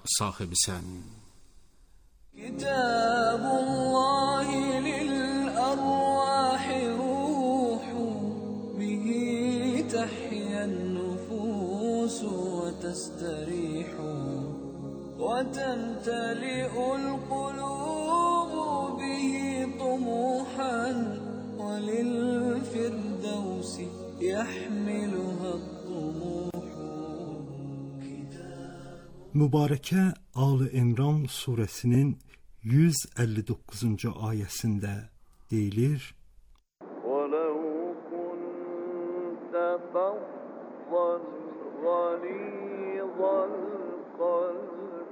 sahibisən. Kitabullahi lil arwahi ruhu bihi tahyan nufus wa tastarihu wa tamtali'ul qulub bihi tumuhan wa lil firdausi yahmiluha at-tumuh. Mübarəkə Ali İmran surəsinin 159-cu ayəsində deyilir: وَلَوْ كُنْتَ فَظًّا غَلِيظَ الْقَلْبِ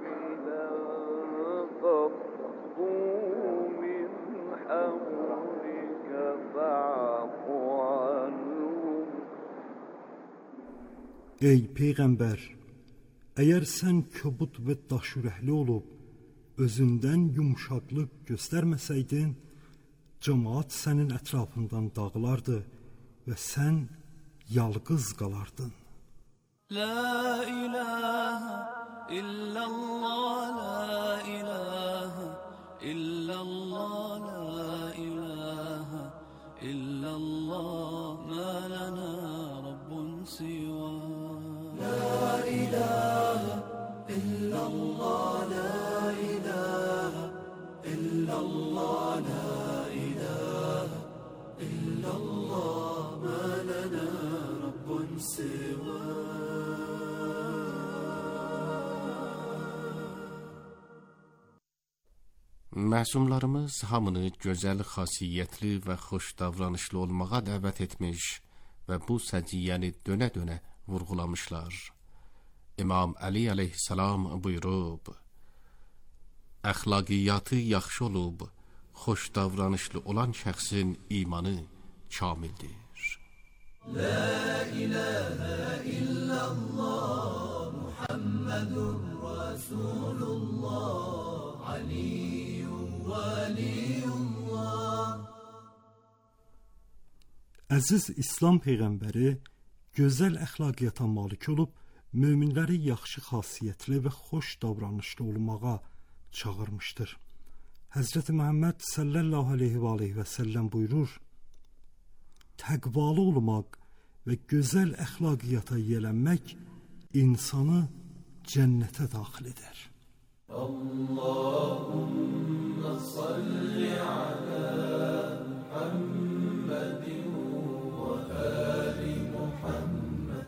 لَانفَضُّوا مِنْ حَوْلِكَ فَاعْفُ عَنْهُمْ. Ey Peyğəmbər, əgər sən kobud və daşürəkli olub, özündən yumuşaqlıq göstərməsəydin, cəmaat sənin ətrafından dağılardı və sən yalqız qalardın. La ilahe illallah, la ilahe illallah, la ilahe illallah, ma lana rabbun siwa. La ilahe illallah, la ilahe illallah, la ilahe illallah, ma lana rabbun siwa. Məsumlarımız hamını gözəl xasiyyətli və xoş davranışlı olmağa dəvət etmiş və bu səciyyəni dönə-dönə vurğulamışlar. İmam Əli əleyhissalam buyurub: əxlaqiyyatı yaxşı olub, xoş davranışlı olan şəxsin imanı kamildir. La ilahe illallah, Muhammedur Rasulullah, Aliyyun Valiyullah. Əziz İslam Peyğəmbəri gözəl əxlaqiyyata malik olub, möminləri yaxşı xasiyyətli və xoş davranışlı olmağa çağırmışdır. Həzrəti Məhəmməd sallallahu aleyhi və səlləm buyurur: təqvalı olmaq və gözəl əxlaqiyyata yiyələnmək insanı cənnətə daxil edər. Allahümme salli ala Muhammedin və ali Muhammed.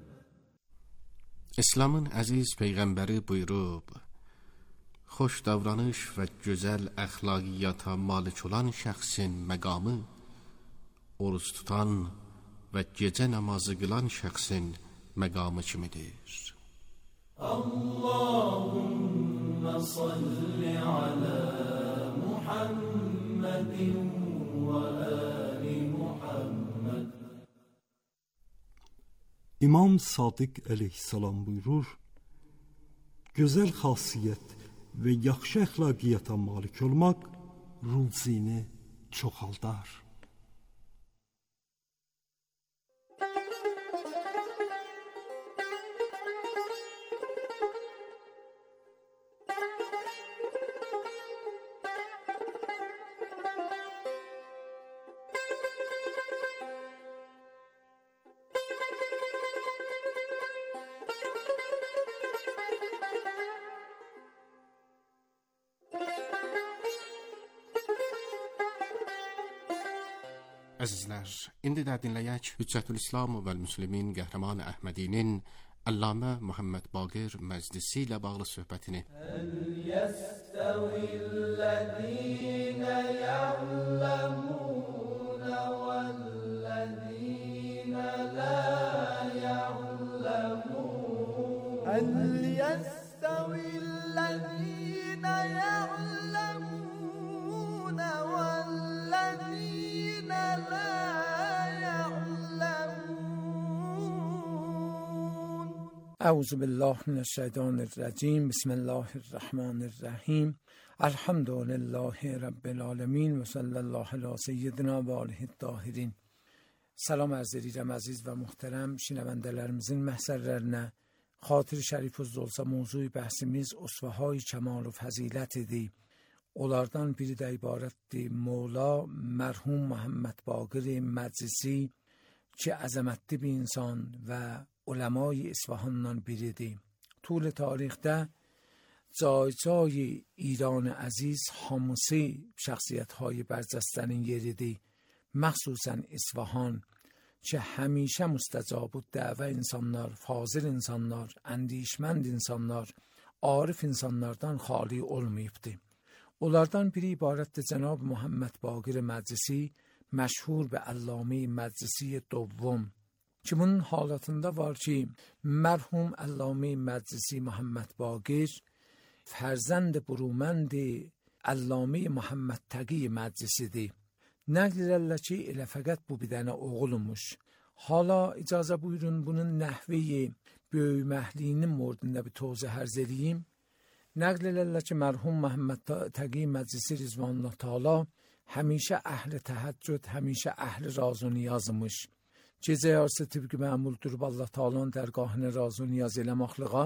İslamın əziz Peyğəmbəri buyurub: xoş davranış və gözəl əxlaqiyyata malik olan şəxsin məqamı oruç tutan və gecə namazı qılan şəxsin məqamı kimidir. Allahümme salli ala Muhammedin və ali Muhammed. İmam Sadiq əleyhissalam buyurur: gözəl xasiyyət və yaxşı əxlaqiyyata malik olmaq ruzini çoxaldar. Əzizlər, indi də dinləyək Hüccətül-İslam vəl-Müslimin qəhrəman Əhmədinin Əllamə Muhammed Baqir Məclisi ilə bağlı söhbətini. Həl yəstəvillədinə ya'ləmunə vəllədinə lə ya'ləmun. Həl yəstəvillədinə ya'ləmunə vəllədinə lə ya'ləmun. اعوذ بالله من الشیطان الرجیم. بسم الله الرحمن الرحیم. الحمد لله رب العالمین و صلی الله علی سیدنا و آله الطاهرین. Salam arz edirəm əziz və muhterəm şinəvəndələrimizin məhsərlərinə. xatir şərif olsa mövzu bəhsimiz usvahay kəmal və fəzilətidir. Onlardan biri də ibarətdir Mövla mərhum Muhammed Baqir Məclisi ki əzəmətli bir insan və uləmای İsfahandan biridir. طول tarixdə جای ایران عزیز hamısı şəxsiyyətهای برجسته‌nin yeridir. مخصوصا İsfahan ki həmişə müstəcab dəvə insanlar, fazil insanlar, əndişmənd insanlar, arif insanlardan xali olmayıbdır. Onlardan biri ibarətdir Cənab Muhammed Baqir Məclisi, məşhur və Əllamə Məclisi دوم ki bunun halatında var ki mərhum Əllamə Məclisi Muhammed Baqir فرزند برومند Əllamə Muhammed Təqi Məclisidir. Nəql edirlər ki elə fəqət bu bir dənə oğulmuş. Hala icazə buyurun bunun nəhvi böyüməhliyinin mordunda bir tozə ərz edeyim. Nəql edirlər ki mərhum Muhammed Təqi Məclisi Rizvanullah Taala həmişə əhli təhəccüd, həmişə əhli raz və niyazmış. Gecə yarısı tıbqı məmul durub Allah Taala'nın dərgahına raz və niyaz eləməklığa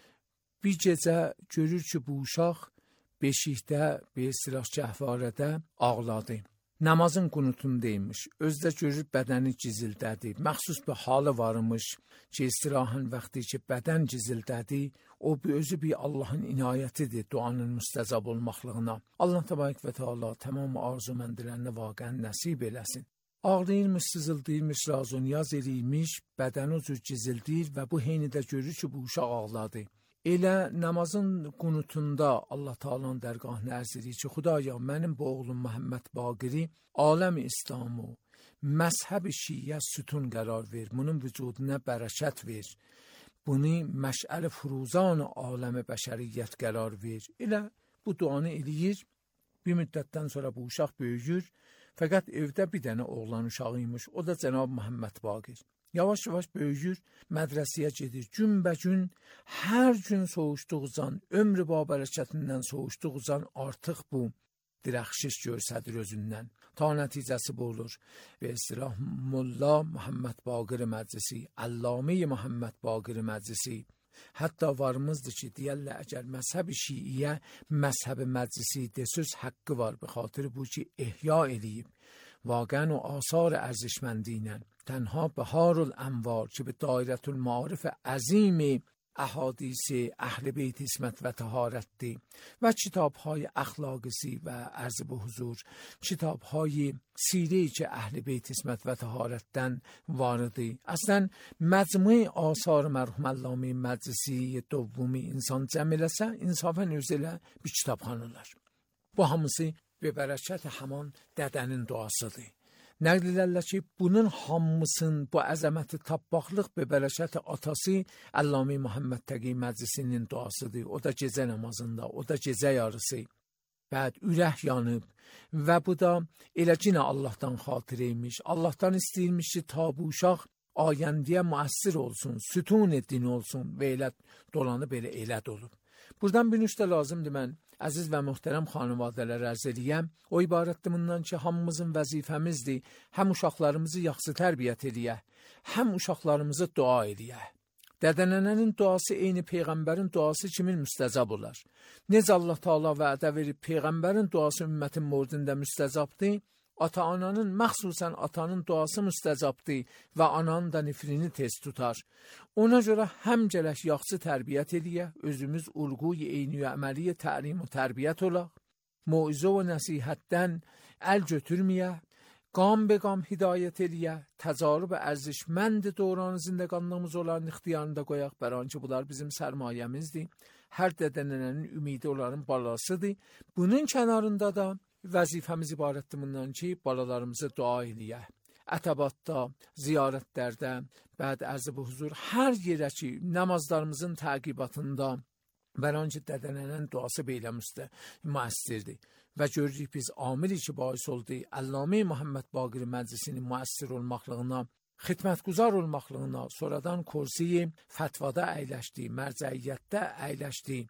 bir gecə görür ki bu uşaq beşikdə, besilah gəhvarədə ağladı. Namazın qunutundaymış. Özdə görür bədəni gizildədi. Məxsus bir halı varmış ki istirahın vaxtı ki bədən gizildədi. O özü bir Allahın inayətidir duanın müstəcab olmaqlığına. Allah təbarək və Teala tamam arzu məndilərinə vaqən nəsib eləsin. Ağlayırmış, sızıldayırmış, raz və niyaz eləyirmiş, bədəni o cür gizildir və bu heynidə görür ki bu uşaq ağladı. Elə namazın qunutunda Allah Taala'nın dərgahına ərz edir ki, Xudaya mənim bu oğlum Muhammed Baqiri aləm İslamı, məzhəb şiə sütun qərar ver, bunun vücuduna bərəkət ver, bunu məşəl furuzan aləm bəşəriyyət qərar ver. Elə bu duanı eləyir, bir müddətdən sonra bu uşaq böyüyür, fəqət evdə bir dənə oğlan uşağıymış, o da Cənab Muhammed Baqir. Yavaş-yavaş böyüyür, mədrəsəyə gedir. Günbəgün, hər gün soğuşduğuzdan, ömrü babərəkətindən soğuşduğuzdan artıq bu dirəxşiş görsədir özündən. Ta nəticəsi bu olur. Və istirah Molla Muhammed Baqir Məclisi, Əllamə Muhammed Baqir Məclisi. Hətta varımızdır ki, deyərlər əgər məzhəb şiiyə, məzhəb məclisi desöz haqqı var. Be xatir bu ki, ehya eləyib. واقعا و آثار ارزشمندینن تنها بهار الانوار که به دایره المعارف عظیم احادیث اهل بیت اسمت و طهارت دی و کتاب های اخلاقی و عرض به حضور کتاب های سیری که اهل بیت اسمت و طهارتن واردی اصلا مجموعه آثار مرحوم علامه مجلسی دومی insan cəm eləsə insafən özələ bir kitabxanalar. Bu hamısı və bərəkət haman dədənin duasıdır. Nəql edirlər ki, bunun hamısının bu əzəməti tapbaqlıq və bərəkət atası Əllamə Muhammed Təqi Məclisinin duasıdır. O da gecə namazında, o da gecə yarısı. Bəd ürək yanıb və bu da elə cinə Allahdan xatirə imiş. Allahdan istəyirmiş ki, ta bu uşaq ayəndiyə müəssir olsun, sütun din olsun və elə dolanıb elə elət olub. Buradan bir nüşdə lazımdır mən əziz və möhtərəm xanıvadələr ərz eləyəm. O ibarətdir bundan ki, hamımızın vəzifəmizdir. Həm uşaqlarımızı yaxşı tərbiyyət eləyək, həm uşaqlarımızı dua eləyək. Dədənənənin duası eyni Peyğəmbərin duası kimin müstəcab olar? Necə Allah Taala vədə verib Peyğəmbərin duası ümmətin mordində müstəcabdır? Ata-ananın, məxsusən atanın duası müstəcabdır və ananın da nifrini tez tutar. Ona görə həm gərək yaxşı tərbiyyət eləyək, özümüz ulğuy eyni əməliyə təlim və tərbiyyət olaq, moizə və nəsihətdən əl götürməyək, qam be qam hidayət eləyək, təcarüb ərzişmənd dövran zindəqanlığımız onların ixtiyarında qoyaq, bəran ki, bunlar bizim sərmayəmizdir. Hər dədənənin ümidi onların balasıdır. Bunun kənarında da vəzifəmiz ibarətdir bundan ki, balalarımızı dua eləyək. Ətəbatda, ziyarətlərdə, bəd ərzə bu huzur, hər yerə ki, namazlarımızın təqibatında bəran ki, dədənənin duası beylə müəssirdir. Və görürük biz amili ki, bais oldu, Əllamə Muhammed Baqir Məclisinin müəssir olmaqlığına, xidmətguzar olmaqlığına, sonradan kursiyi fətvada əyləşdi, mərcəiyyətdə əyləşdi.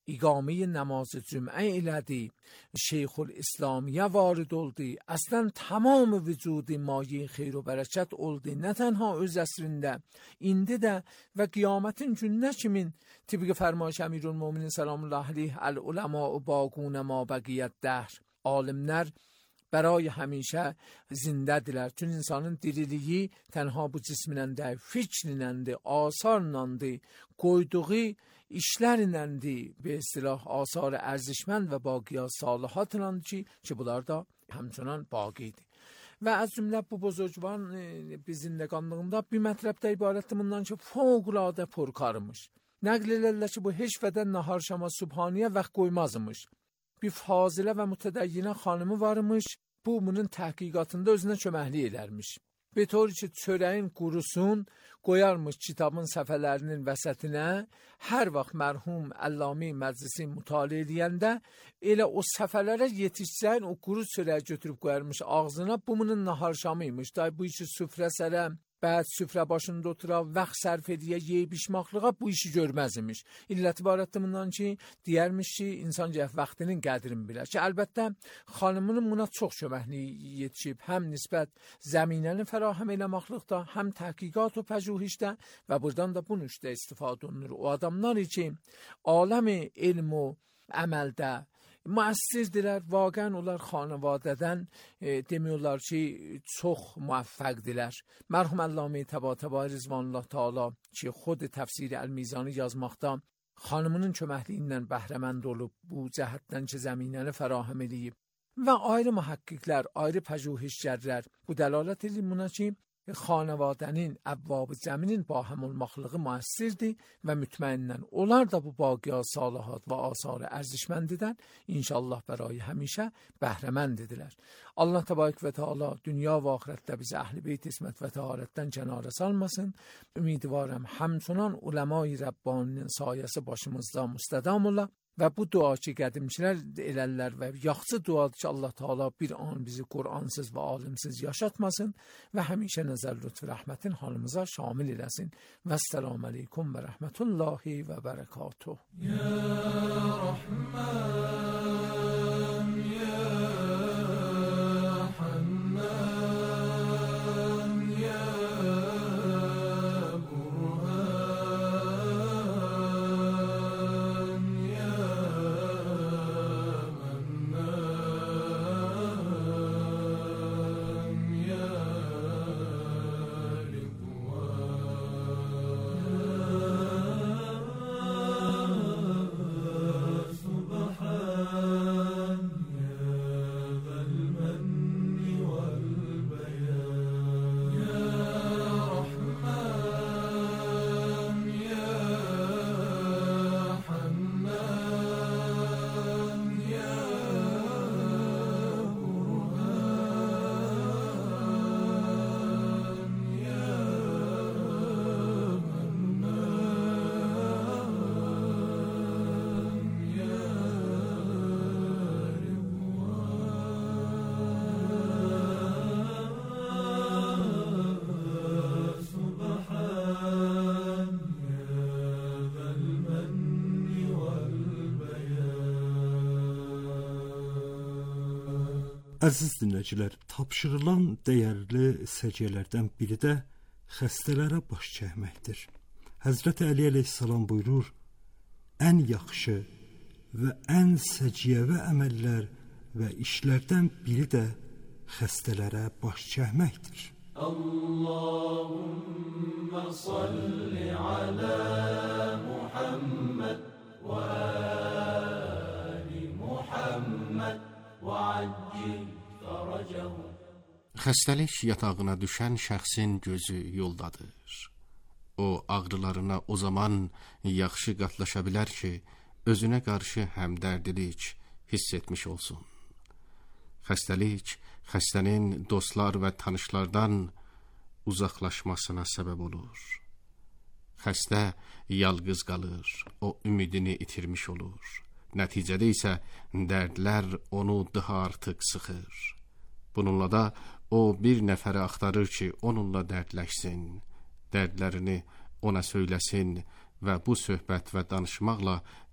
İqamə namaz cümə elədi, Şeyxül İslamiyə varid oldu. Əslən tamam vücudu mayi xeyr və bərəkət oldu. Nə tənha öz əsrində, indi də və qiyamətin gününə kimin təbii fərmayış Əmirülmöminin səlamullah əleyh el-uləma baqun ma bəqiyyət dəhr. Alimlər برای همیشه زنده دilər. Çünki insanın diriliyi tənha bu cisminəndə, fikrinəndə, asarınandı, qoyduğu işlərinəndi. Be istilah asar ərzişmənd və baqiyat salihatınandı ki bunlar da həmçinin baqidir. Və az cümlə bu buzurgvan biz zindəqanlığında bir mətləbdə ibarətdir bundan ki fövqəladə purkarmış. Nəql edirlər ki bu heç vədən nahar şama subhaniyə vaxt qoymazmış. Bir fazilə və mütədəyyinə xanımı varmış, bu bunun təhqiqatında özünə köməklik edərmiş. Be tor ki çörəyin qurusun, qoyarmış kitabın səfələrinin vəsətinə, hər vaxt mərhum Əlləmi Məclisi mütaliə edəndə, elə o səfələrə yetişsən, o quru çörəyi götürüb qoyarmış ağzına, bu bunun nahar şamıymış. Da bu işi süfrə sərə, بعد süfrə başında oturaq, vaxt sərf ediyə, yeyib içmaqlığa bu işi görməz imiş. İllət ibarətdir bundan ki, deyərmiş ki, insan gərək vaxtının qədrini bilər. Ki, əlbəttə, xanımının buna çox köməkliyi yetişib, həm nisbət zəminəni fərahəm eləmaqlıqda, həm təhqiqat və pəjuhişdə və buradan da bu nüşdə istifadə olunur. O adamlar ki, aləmi elm و əməldə müəssirdirlər, vaqən onlar xanavadədən demiyorlar ki, çox müvəffəqdirlər. Mərhum Əlləmi Təbatəbai Rizvanullah Teala ki, xod təfsir Əl-Mizanı yazmaqda xanımının köməkliyindən bəhrəmənd olub, bu cəhətdən ki, zəminəni fərahəm edib. Və ayrı mühəqqqiqlər, ayrı pəjuhişgərlər bu dəlalət edir buna ki, xanavadənin əbvab cəminin ba həm olmaqlığı müəssirdir və mütməinnən onlar da bu baqiyyat, salahat və asarı ərzişməndidən inşallah bərai həmişə bəhrəməndidirlər. Allah təbarək və teala dünya və axirətdə bizi əhl-i beyt ismət və təharətdən kənara salmasın. Ümidvarım həmçunan uləma-i Rəbbaninin sayəsi başımızda müstədam ola. Və bu dua ki, qədimçilər elərlər və yaxşı duadır ki, Allah Teala bir an bizi Qur'ansız və alimsiz yaşatmasın və həmişə nəzər lütf rəhmətin halımıza şamil eləsin. Və əssəlamu aleykum və rəhmətullahi və bərəkatuh. Ya Rahman, ya Əziz dinləyicilər, tapşırılan dəyərli səciyyələrdən biri də xəstələrə baş çəkməkdir. Həzrəti Əli əleyhissalam buyurur, ən yaxşı və ən səciyyəvi əməllər və işlərdən biri də xəstələrə baş çəkməkdir. Allahumma salli ala Muhammed və ali Muhammed və accil fərəcəhu. Xəstəlik yatağına düşən şəxsin gözü yoldadır. O ağrılarına o zaman yaxşı qatlaşa bilər ki, özünə qarşı həmdərdilik hiss etmiş olsun. Xəstəlik, xəstənin dostlar və tanışlardan uzaqlaşmasına səbəb olur. Xəstə yalqız qalır, o ümidini itirmiş olur. Nəticədə isə dərdlər onu daha artıq sıxır. Bununla da o bir nəfəri axtarır ki, onunla dərdləşsin, dərdlərini ona söyləsin və bu söhbət və danışmaqla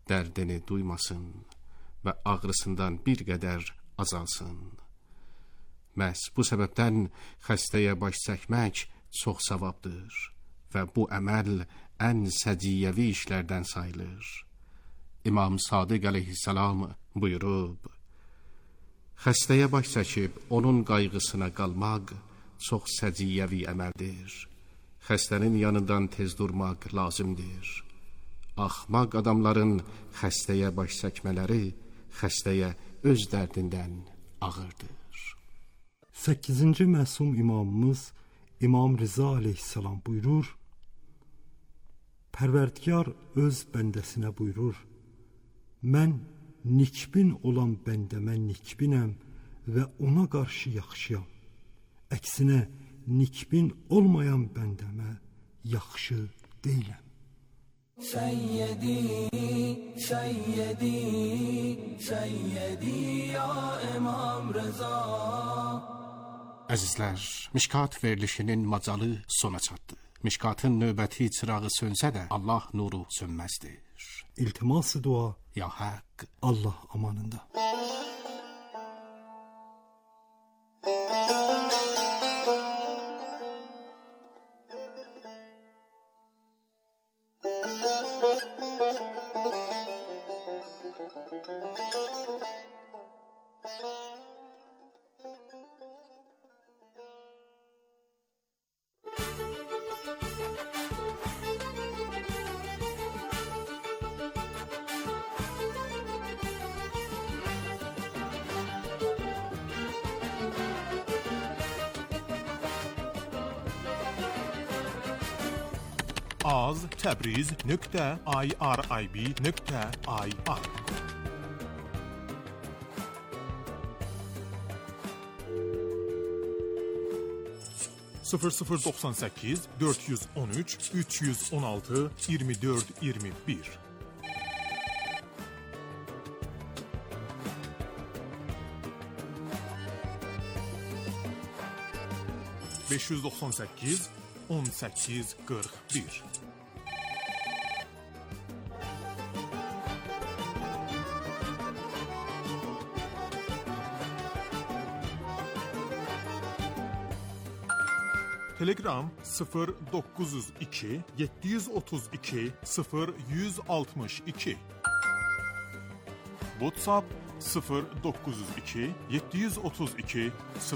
dərdini duymasın və ağrısından bir qədər azalsın. Məhz bu səbəbdən xəstəyə baş çəkmək çox savabdır və bu əməl ən səciyyəvi işlərdən sayılır. İmam Sadiq əleyhissalam buyurub, xəstəyə baş çəkib onun qayğısına qalmaq çox səciyyəvi əməldir. Xəstənin yanından tez durmaq lazımdır. Axmaq adamların xəstəyə baş çəkmələri xəstəyə öz dərdindən ağırdır. 8-ci məsum imamımız İmam Rıza aleyhissalam buyurur, Pərverdigar öz bəndəsinə buyurur, mən nikbin olan bəndəmə nikbinəm və ona qarşı yaxşıyam. Əksinə, nikbin olmayan bəndəmə yaxşı deyiləm. Seyyedi, seyyedi, seyyedi ya İmam Rıza. Əzizlər, Mişkat verilişinin macalı sona çatdı. Mişkatın növbəti çırağı sönsə də Allah nuru sönməzdir. İltiması dua Ya Haqq, Allah amanında. az.təbriz.irib.ir 0098 413 316 24 21 598 18 41 Telegram 0902 732 0162 WhatsApp 0902 732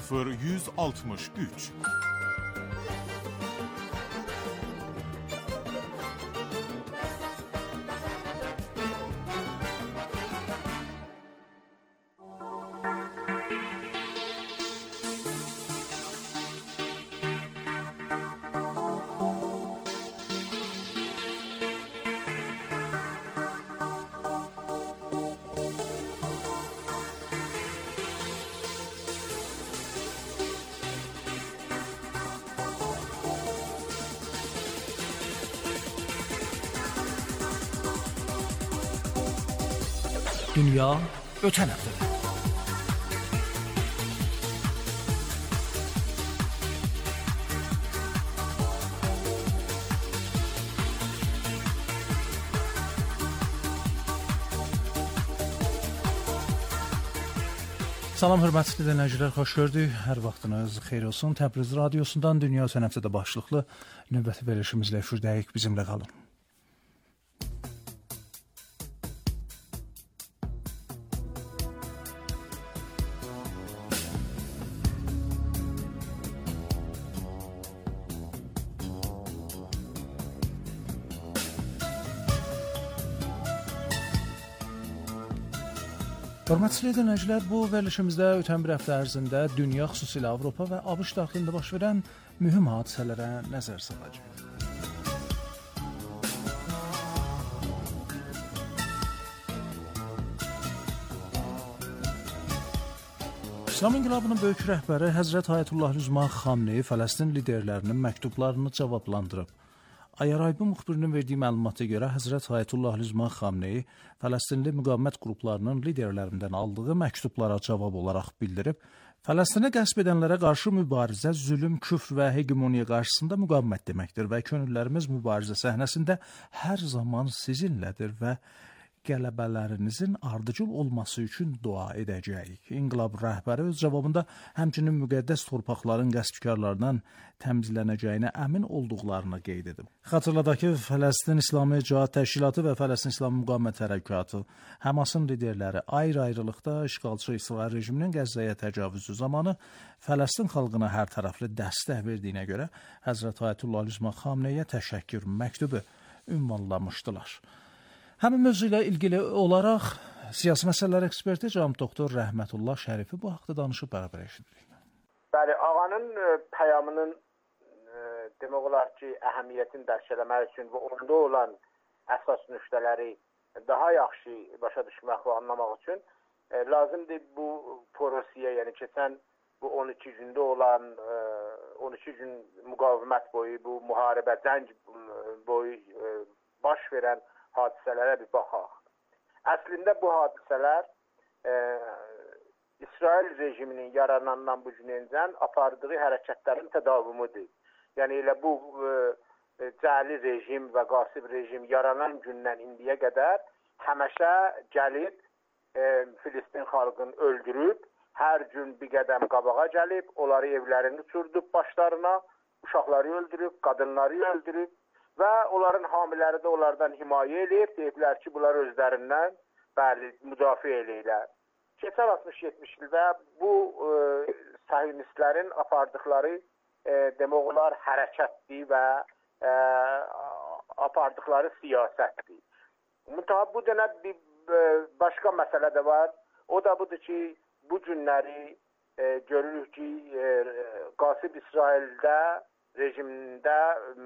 0163 Dünya ötən həftədə. Salam hörmətli dinləyicilər, xoş gördük. Hər vaxtınız xeyir olsun. Təbriz radiosundan Dünya ötən həftədə başlıqlı növbəti verilişimizlə efirdəyik. Bizimlə qalın. Hörmətli dinləyicilər, bu verilişimizdə ötən bir həftə ərzində dünya, xüsusilə Avropa və ABŞ daxilində baş verən mühüm hadisələrə nəzər salacağıq. İslam İnqilabının böyük rəhbəri Həzrət Ayətullah Rüzman Xamneyi Fələstin liderlərinin məktublarını cavablandırıb. Ayaraybu müxbirinin verdiyi məlumata görə Həzrət Ayətullah Rüzman Xamneyi Fələstinli müqavimət qruplarının liderlərindən aldığı məktublara cavab olaraq bildirib, Fələstinə qəsb edənlərə qarşı mübarizə, zülm, küfr və hegemoniya qarşısında müqavimət deməkdir və könüllərimiz mübarizə səhnəsində hər zaman sizinlədir və qələbələrinizin ardıcıl olması üçün dua edəcəyik. İnqilab rəhbəri öz cavabında həmçinin müqəddəs torpaqların qəsbkarlardan təmizlənəcəyinə əmin olduqlarını qeyd edib. Xatırladaq ki, Fələstin İslami Cihat Təşkilatı və Fələstin İslami Müqavimət Hərəkatı Həmasın liderləri ayrı-ayrılıqda işğalçı İsrail rejiminin Qəzzəyə təcavüzü zamanı Fələstin xalqına hər tərəfli dəstək verdiyinə görə Həzrət Ayətullah Üzma Xamneyə təşəkkür məktubu ünvanlamışdılar. Həmin mövzu ilə ilgili olaraq siyasi məsələlər eksperti cənab doktor Rəhmətullah Şərifi bu haqda danışıb bərabər eşidirik. Bəli, ağanın peyamının demək olar ki, əhəmiyyətini dərk etmək üçün və onda olan əsas nöqtələri daha yaxşı başa düşmək və anlamaq üçün lazımdır bu porosiya, yəni keçən bu 12 gündə olan 12 gün müqavimət boyu, bu müharibə, cəng boyu baş verən hadisələrə bir baxaq. Əslində bu hadisələr İsrail rejiminin yaranandan bu günəcən apardığı hərəkətlərin tədavümüdür. Yəni elə bu cəli rejim və qasib rejim yaranan gündən indiyə qədər həmişə gəlib Filistin xalqını öldürüb, hər gün bir qədəm qabağa gəlib, onları evlərini çürdüb başlarına, uşaqları öldürüb, qadınları öldürüb və onların hamiləri də onlardan himayə eləyib, deyiblər ki, bunlar özlərindən müdafiə eləyirlər. Keçən 60-70 ildə bu sahiyonistlərin apardıqları demək olar hərəkətdir və apardıqları siyasətdir. Mütəha bu dənə bir başqa məsələ də var. O da budur ki, bu günləri görürük ki, qasib İsraildə, rejimində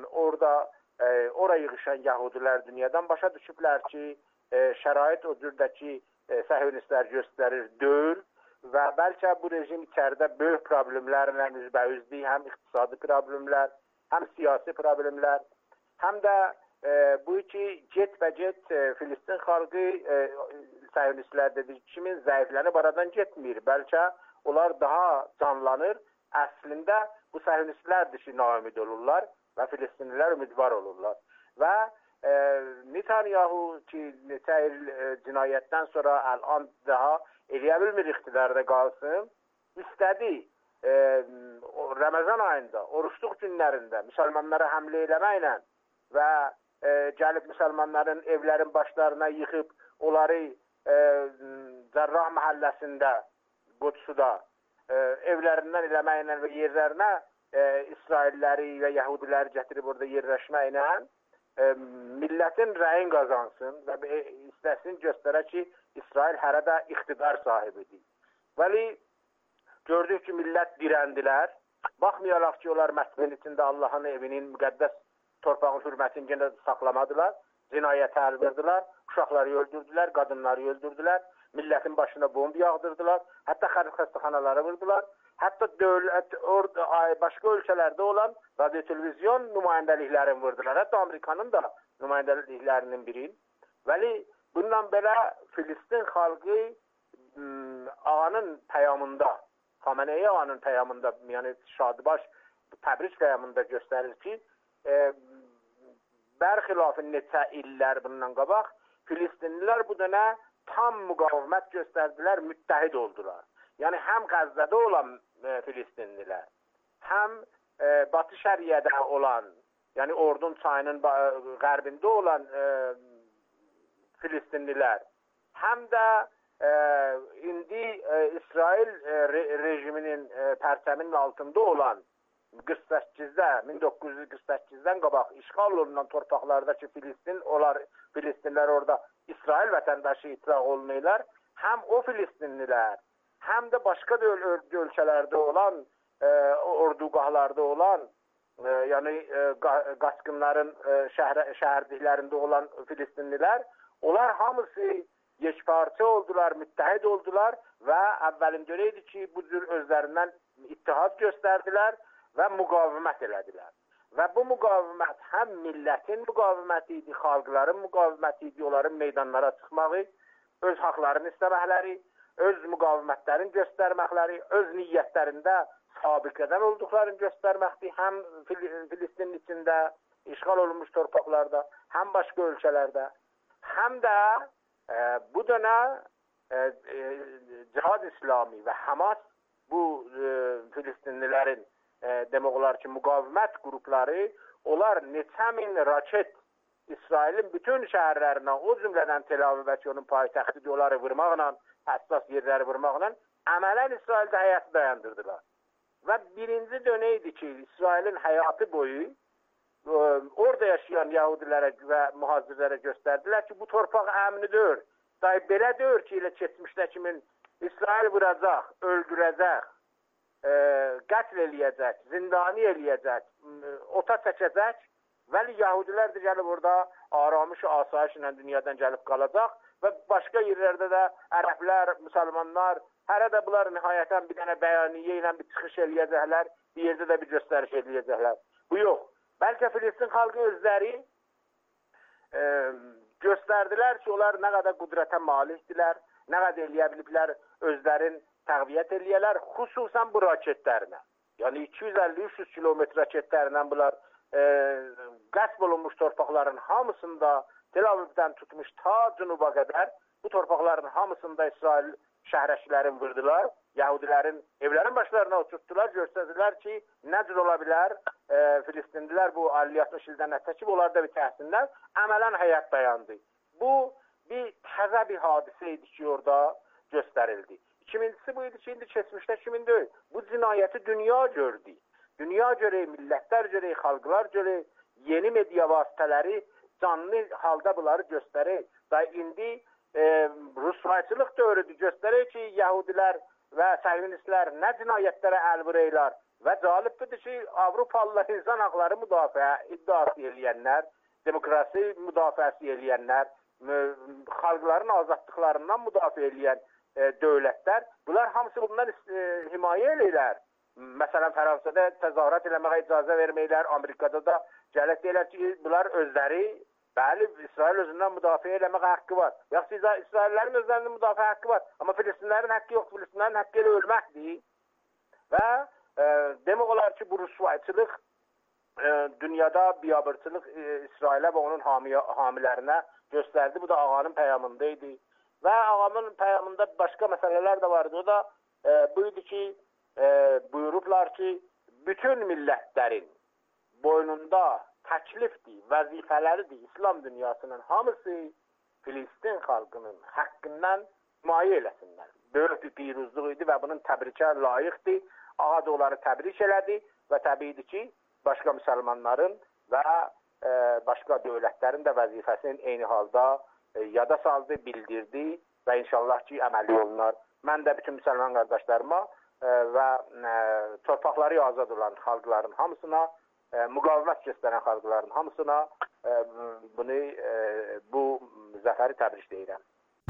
oraya yığışan yəhudilər dünyadan başa düşüblər ki, şərait o cürdəki sahiyonistlər göstərir döyür və bəlkə bu rejim içəridə böyük problemlərlə üzbəyüzdür, həm iqtisadi problemlər, həm siyasi problemlər, həm də bu ki, get Filistin xalqı sahiyonistlər dediyi kimi zəiflənib aradan getmir. Bəlkə onlar daha canlanır. Əslində bu sahiyonistlərdir ki, naümid olurlar və Filistinlilər ümidvar olurlar. Və Netanyahu ki, neçə il cinayətdən sonra ələn daha eləyə bilmir iqtidarda qalsın, istədi Ramazan ayında, oruçluq günlərində müsəlmanlara həmlə eləməklə və gəlib müsəlmanların evlərin başlarına yıxıb, onları Cərrah məhəlləsində, Qudsuda evlərindən eləməklə və yerlərinə İsrailləri və Yahudiləri gətirib orada yerləşməklə millətin rəyin qazansın və istəsin göstərə ki, İsrail hələ də iqtidar sahibidir. Vəli gördük ki, millət dirəndilər. Baxmayaraq ki, onlar məscidin içində Allahın evinin müqəddəs torpağın hürmətini yenə saxlamadılar, cinayətə əl verdilər, uşaqları öldürdülər, qadınları öldürdülər, millətin başına bomb yağdırdılar, hətta xəstəxanaları vurdular. Hətta başqa ölkələrdə olan radio-televizyon nümayəndəliklərini vurdular. Hətta Amerikanın da nümayəndəliklərinin birin. Vəli bundan belə Filistin xalqı ağanın peyamında, Xameneyi ağanın peyamında, yəni Şadibaş Təbriz peyamında göstərir ki, bərxilafı neçə illər bundan qabaq Filistinlilər bu dönə tam müqavimət göstərdilər, müttəhid oldular. Yəni həm Qəzzədə olan Filistinlilər, həm Batı Şəriədə olan, yəni Ordun çayının qərbində olan Filistinlilər, həm də indi İsrail rejiminin pərçəminin altında olan 1948-dən qabaq işğal olunan torpaqlardakı Filistinlər orada İsrail vətəndaşı itiraf olunurlar, həm o Filistinlilər, həm də başqa ölkələrdə olan, ordugahlarda olan, yəni qaçqınların şəhərliklərində olan Filistinlilər, onlar hamısı yekparça oldular, müttəhid oldular və əvvəlində öyleydi ki, bu cür özlərindən ittihad göstərdilər və müqavimət elədilər. Və bu müqavimət həm millətin müqaviməti idi, xalqların müqaviməti idi, onların meydanlara çıxmağı, öz haqlarını istəməkləri, öz müqavimətlərini göstərməkləri, öz niyyətlərində sabiqədən olduqlarını göstərməkdir, həm Filistinin içində, işğal olunmuş torpaqlarda, həm başqa ölkələrdə, həm də Bu dönə Cihad İslami və Hamas bu Filistinlilərin demək olar ki, müqavimət qrupları, onlar neçə min raket İsrailin bütün şəhərlərinə, o cümlədən Tel Aviv və ki, onun paytaxtı onları vurmaqla, həssas yerləri vurmaqla əmələn İsraildə həyatı dayandırdılar. Və birinci dönə idi ki, İsrailin həyatı boyu orada yaşayan Yahudilərə və mühacirlərə göstərdilər ki, bu torpaq əmnidir. Day belə deyir ki, elə keçmişdə kimin İsrail vuracaq, öldürəcək, qətl eləyəcək, zindani eləyəcək, ota çəkəcək. Vəli Yahudilər də gəlib orada aramış, asayiş ilə dünyadan gəlib qalacaq və başqa yerlərdə də ərəblər, müsəlmanlar, hərə də bunlar nihayətən bir dənə bəyaniyyə ilə bir çıxış eləyəcəklər, bir yerdə də bir göstəriş eləyəcəklər. Bu yox. Bəlkə Filistin xalqı özləri göstərdilər ki, onlar nə qədər qüdrətə malikdirlər, nə qədər eləyə biliblər özlərin təqviyyət eləyələr, xüsusən bu raketlərinə. Yəni 250-300 kilometr raketlərindən bunlar qəsb olunmuş torpaqların hamısında, Tel Avivdən tutmuş ta cünuba qədər bu torpaqların hamısında İsrail şəhərəşlərin vurdular, Yahudilərin evlərin başlarına oturtdular, göstərdilər ki, nə cür ola bilər Filistindilər bu 50-60 ildən ətəkib, onlar da bir təhsinlər, əmələn həyat dayandı. Bu, bir təzə bir hadisə idi ki, orada göstərildi. İkincisi bu idi ki, indi keçmişdə kimin deyil, bu cinayəti dünya gördü. Dünya görə, millətlər görə, xalqlar görə yeni media vasitələri canlı halda bunları göstərir. Və indi Rusvayçılıq dövrüdür, göstərir ki, Yahudilər və Səhvinistlər nə cinayətlərə əl vururlar və cəlibdir ki, Avropalılar insan haqları müdafiə iddiası eləyənlər, demokrasi müdafiəsi eləyənlər, xalqların azadlıqlarından müdafiə eləyən dövlətlər, bunlar hamısı bundan himayə eləyirlər. Məsələn, Fransada təzahürat eləməyə icazə verməklər, Amerikada da gələk deyirlər ki, bunlar özləri, bəli, İsrail özündən müdafiə eləməyə haqqı var. Yaxşı, İsraillərin özlərinin müdafiə haqqı var, amma Filistinlərin haqqı yoxdur, Filistinlərin haqqı elə ölməkdir. Və demək olar ki, bu rüsvayçılıq dünyada biabırçılıq İsrailə və onun hamilərinə göstərdi. Bu da ağanın peyamında idi. Və ağanın peyamında başqa məsələlər də vardı. O da buydu ki, buyurublar ki, bütün millətlərin boynunda təklifdir, vəzifələridir İslam dünyasının hamısı Filistin xalqının haqqından himayə eləsinlər. Böyük bir piruzluq idi və bunun təbrikə layiqdir. Ağa da onları təbrik elədi və təbiidir ki, başqa müsəlmanların və başqa dövlətlərin də vəzifəsinin eyni halda yada saldı, bildirdi və inşallah ki, əməli olunar. Mən də bütün müsəlman qardaşlarıma və torpaqları azad olan xalqların hamısına, müqavimət göstərən xalqların hamısına bu zəfəri təbrik deyirəm.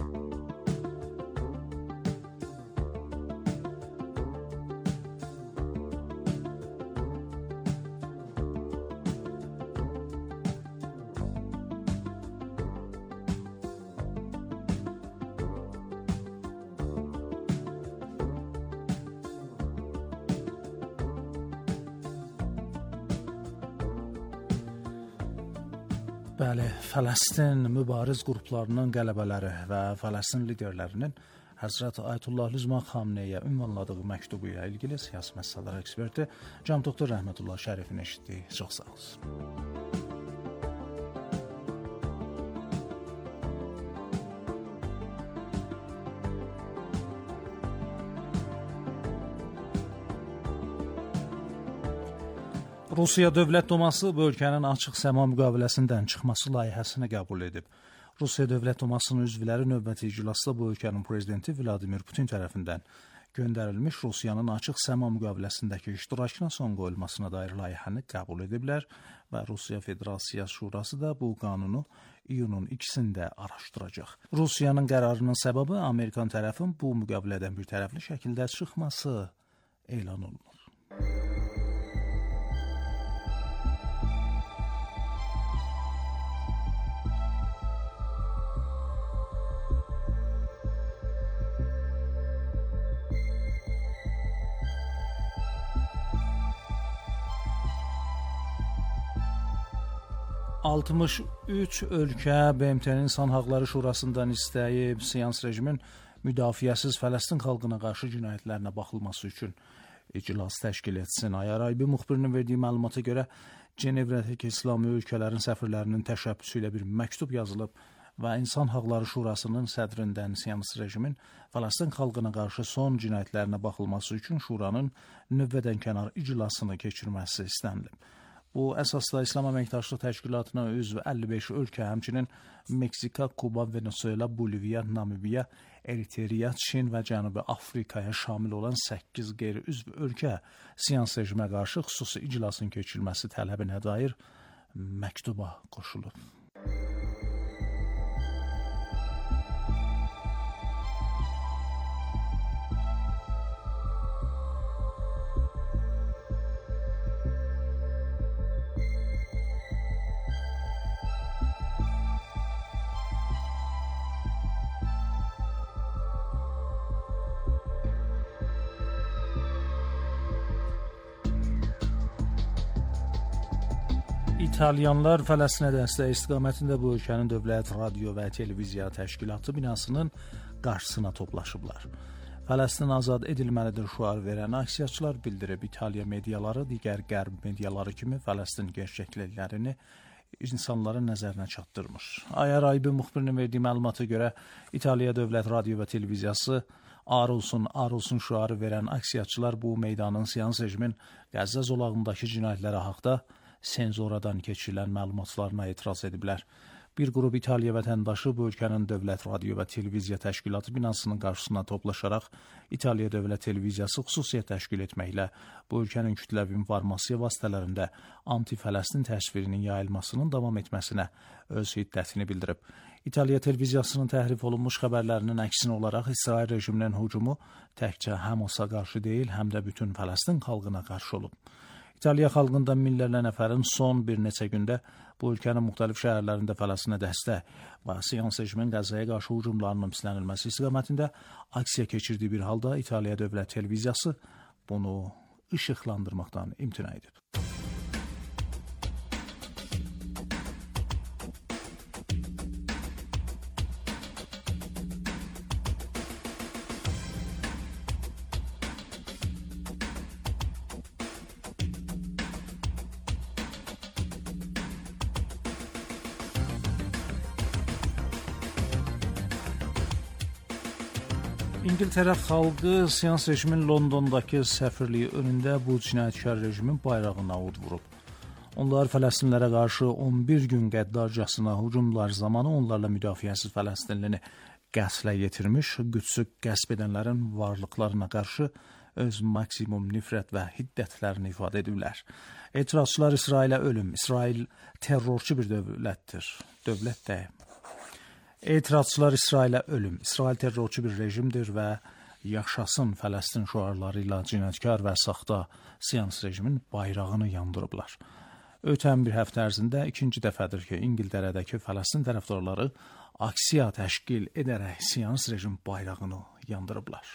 Bəli, Fələstin mübariz qruplarının qələbələri və Fələstin liderlərinin Həzrət Ayətullah Lüzman Xamneyə ünvanladığı məktubu ilə ilgili siyasi məsələlər eksperti Cənab Doktor Rəhmətullah Şərifin eşitdik. Çox sağ olsun. Rusiya Dövlət Duması bu ölkənin açıq səma müqaviləsindən çıxması layihəsini qəbul edib. Rusiya Dövlət Dumasının üzvləri növbəti iclasda bu ölkənin prezidenti Vladimir Putin tərəfindən göndərilmiş Rusiyanın açıq səma müqaviləsindəki iştirakına son qoyulmasına dair layihəni qəbul ediblər və Rusiya Federasiya Şurası da bu qanunu iyunun 2-sində araşdıracaq. Rusiyanın qərarının səbəbi Amerikan tərəfin bu müqavilədən bir tərəfli şəkildə çıxması elan olunur. 63 ölkə BMT-nin İnsan Haqları Şurasından istəyib Siyans rejimin müdafiəsiz Fələstin xalqına qarşı cinayətlərinə baxılması üçün iclas təşkil etsin. Ayaraybi müxbirinin verdiyi məlumata görə Cenevrədəki İslami ölkələrin səfirlərinin təşəbbüsü ilə bir məktub yazılıb və İnsan Haqları Şurasının sədrindən Siyans rejimin Fələstin xalqına qarşı son cinayətlərinə baxılması üçün şuranın növbədən kənar iclasını keçirməsi istənilib. Bu əsasda İslam Əməkdaşlıq Təşkilatına üzv 55 ölkə, həmçinin Meksika, Kuba, Venezuela, Boliviya, Namibiya, Eritriya, Çin və Cənubi Afrikaya şamil olan 8 qeyri-üzv ölkə Siyans rejimə qarşı xüsusi iclasın keçirilməsi tələbinə dair məktuba qoşulub. İtalyanlar Fələstinə dəstək istiqamətində bu ölkənin dövlət radio və televiziya təşkilatı binasının qarşısına toplaşıblar. Fələstin azad edilməlidir şüarı verən aksiyaçılar bildirib, İtaliya mediaları digər qərb mediaları kimi Fələstin gerçəkliklərini insanların nəzərinə çatdırmış. Ayaraybi müxbirinin verdiyi məlumata görə İtaliya dövlət radio və televiziyası Arulsun şüarı verən aksiyaçılar bu meydanın Siyans rejimin Qəzza zolağındakı cinayətləri haqda senzoradan keçirilən məlumatlarına etiraz ediblər. Bir qrup İtaliya vətəndaşı bu ölkənin dövlət radio və televiziya təşkilatı binasının qarşısına toplaşaraq İtaliya dövlət televiziyası xüsusiyyət təşkil etməklə bu ölkənin kütləvi informasiya vasitələrində anti-Fələstin təsvirinin yayılmasının davam etməsinə öz hiddətini bildirib. İtaliya televiziyasının təhrif olunmuş xəbərlərinin əksinə olaraq İsrail rejiminin hücumu təkcə Həmasa qarşı deyil, həm də bütün Fələstin xalqına qarşı olub. İtaliya xalqından minlərlə nəfərin son bir neçə gündə bu ölkənin müxtəlif şəhərlərində Fələstinə dəstək və Siyans rejimin Qəzzaya qarşı hücumlarının pislənilməsi istiqamətində aksiya keçirdiyi bir halda İtaliya dövlət televiziyası bunu işıqlandırmaqdan imtina edib. İngiltərə xalqı Siyans rejimin Londondakı səfirliyi önündə bu cinayətkar rejimin bayrağına od vurub. Onlar Fələstinlərə qarşı 11 gün qəddarcasına hücumlar zamanı onlarla müdafiəsiz Fələstinlini qəslə yetirmiş, qüdsü qəsb edənlərin varlıqlarına qarşı öz maksimum nifrət və hiddətlərini ifadə ediblər. Etirazçılar İsrailə ölüm, İsrail terrorçu bir dövlətdir, dövlət deyil. Etirazçılar İsrailə ölüm, İsrail terrorçu bir rejimdir və yaşasın Fələstin şüarları ilə cinayətkar və saxta Siyans rejimin bayrağını yandırıblar. Ötən bir həftə ərzində ikinci dəfədir ki, İngiltərədəki Fələstin tərəfdarları aksiya təşkil edərək Siyans rejim bayrağını yandırıblar.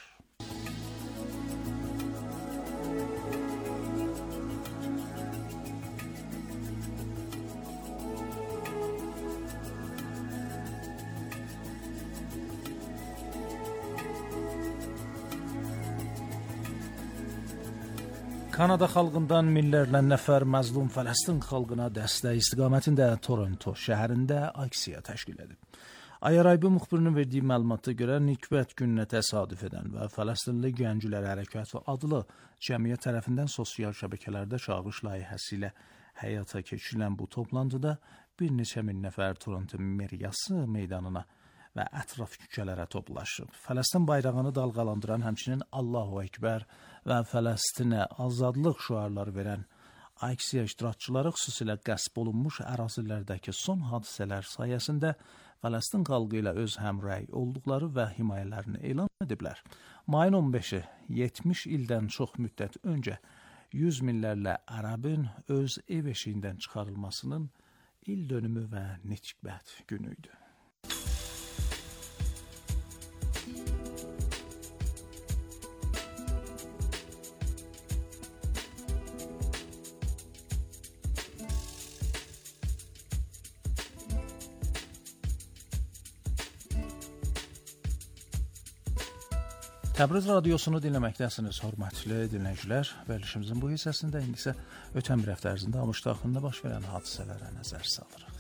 Kanada xalqından minlərlə nəfər məzlum Fələstin xalqına dəstək istiqamətində Toronto şəhərində aksiya təşkil edib. Ayaraybi müxbirinin verdiyi məlumata görə Nikbət gününə təsadüf edən və Fələstinli Gənclər Hərəkatı adlı cəmiyyət tərəfindən sosial şəbəkələrdə çağırış layihəsi ilə həyata keçirilən bu toplantıda bir neçə min nəfər Toronto meriyası meydanına və ətraf küçələrə toplaşıb. Fələstin bayrağını dalğalandıran, həmçinin Allahu Ekber və Fələstinə azadlıq şüarları verən aksiya iştirakçıları xüsusilə qəsb olunmuş ərazilərdəki son hadisələr sayəsində Fələstin xalqı ilə öz həmrəy olduqları və himayələrini elan ediblər. Mayın 15-i 70 ildən çox müddət öncə 100 minlərlə ərəbin öz ev eşiyindən çıxarılmasının il dönümü və Nikbət günü idi. Təbriz radiosunu dinləməkdəsiniz, hörmətli dinləyicilər. Verilişimizin bu hissəsində indi isə ötən bir həftə ərzində ABŞ daxilində baş verən hadisələrə nəzər salırıq.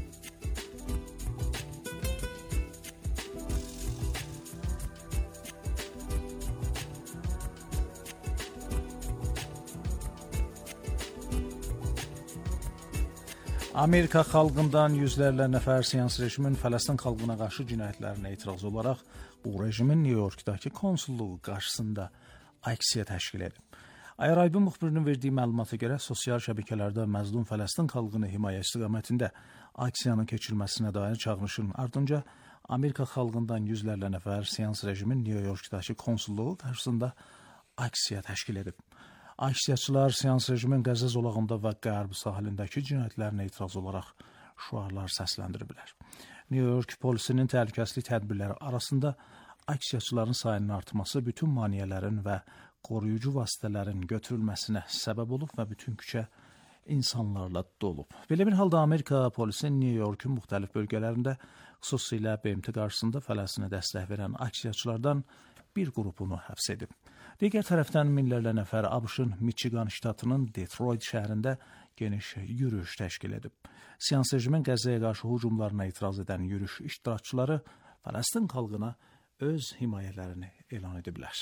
Amerika xalqından yüzlərlə nəfər siyans rejimin Fələstin xalqına qarşı cinayətlərinə etiraz olaraq bu rejimin New Yorkdakı konsulluğu qarşısında aksiya təşkil edib. Ayaraybın müxbirinin verdiyi məlumata görə sosial şəbəkələrdə məzlum Fələstin xalqını himayə istiqamətində aksiyanın keçirilməsinə dair çağırışın ardınca Amerika xalqından yüzlərlə nəfər siyans rejimin New Yorkdakı konsulluğu qarşısında aksiya təşkil edib. Aksiyaçılar siyans rejimin Qəzza zolağında və Qərb sahilindəki cinayətlərinə etiraz olaraq şüarlar səsləndiriblər. New York polisinin təhlükəsizlik tədbirləri arasında aksiyaçıların sayının artması bütün maneələrin və qoruyucu vasitələrin götürülməsinə səbəb olub və bütün küçə insanlarla dolub. Belə bir halda Amerika polisi New Yorkun müxtəlif bölgələrində, xüsusilə BMT qarşısında Fələstinə dəstək verən aksiyaçılardan bir qrupunu həbs edib. Digər tərəfdən minlərlə nəfər ABŞ-ın Michigan ştatının Detroit şəhərində geniş yürüyüş təşkil edib. Siyans rejimin Qəzzaya qarşı hücumlarına etiraz edən yürüyüş iştirakçıları Fələstin xalqına öz himayələrini elan ediblər.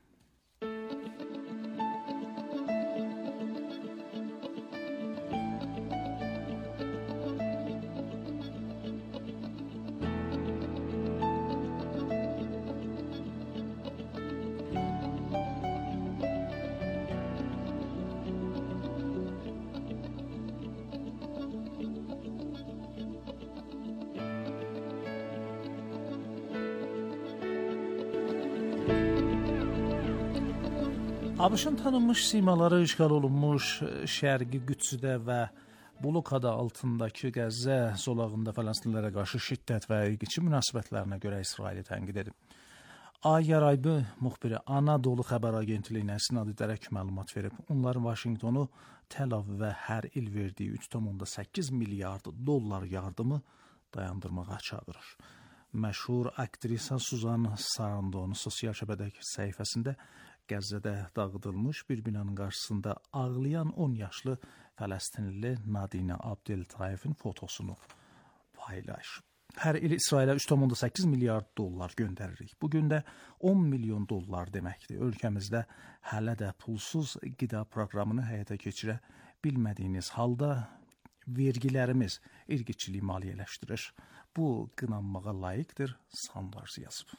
ABŞ-ın tanınmış simaları işğal olunmuş Şərqi Qüdsüdə və blokada altındakı Qəzza zolağında Fələstinlilərə qarşı şiddət və ilgiçi münasibətlərinə görə İsraili tənqid edib. Ayaraybı müxbiri Anadolu xəbər agentliyinə istinad edərək məlumat verib. Onlar Vaşinqtonu Tel Avivə hər il verdiyi 3,8 milyard dollar yardımı dayandırmağa çağırır. Məşhur aktrisa Suzan Sarandon sosial şəbəkədəki səhifəsində Qəzzədə dağıdılmış bir binanın qarşısında ağlayan 10 yaşlı Fələstinli Nadinə Abdeltayevin fotosunu paylaşıb. Hər il İsrailə 3,8 milyard dollar göndəririk. Bugün də 10 milyon dollar deməkdir. Ölkəmizdə hələ də pulsuz qida proqramını həyata keçirə bilmədiyiniz halda vergilərimiz irqiçiliyi maliyyələşdirir. Bu qınanmağa layiqdir, Sanders yazıb.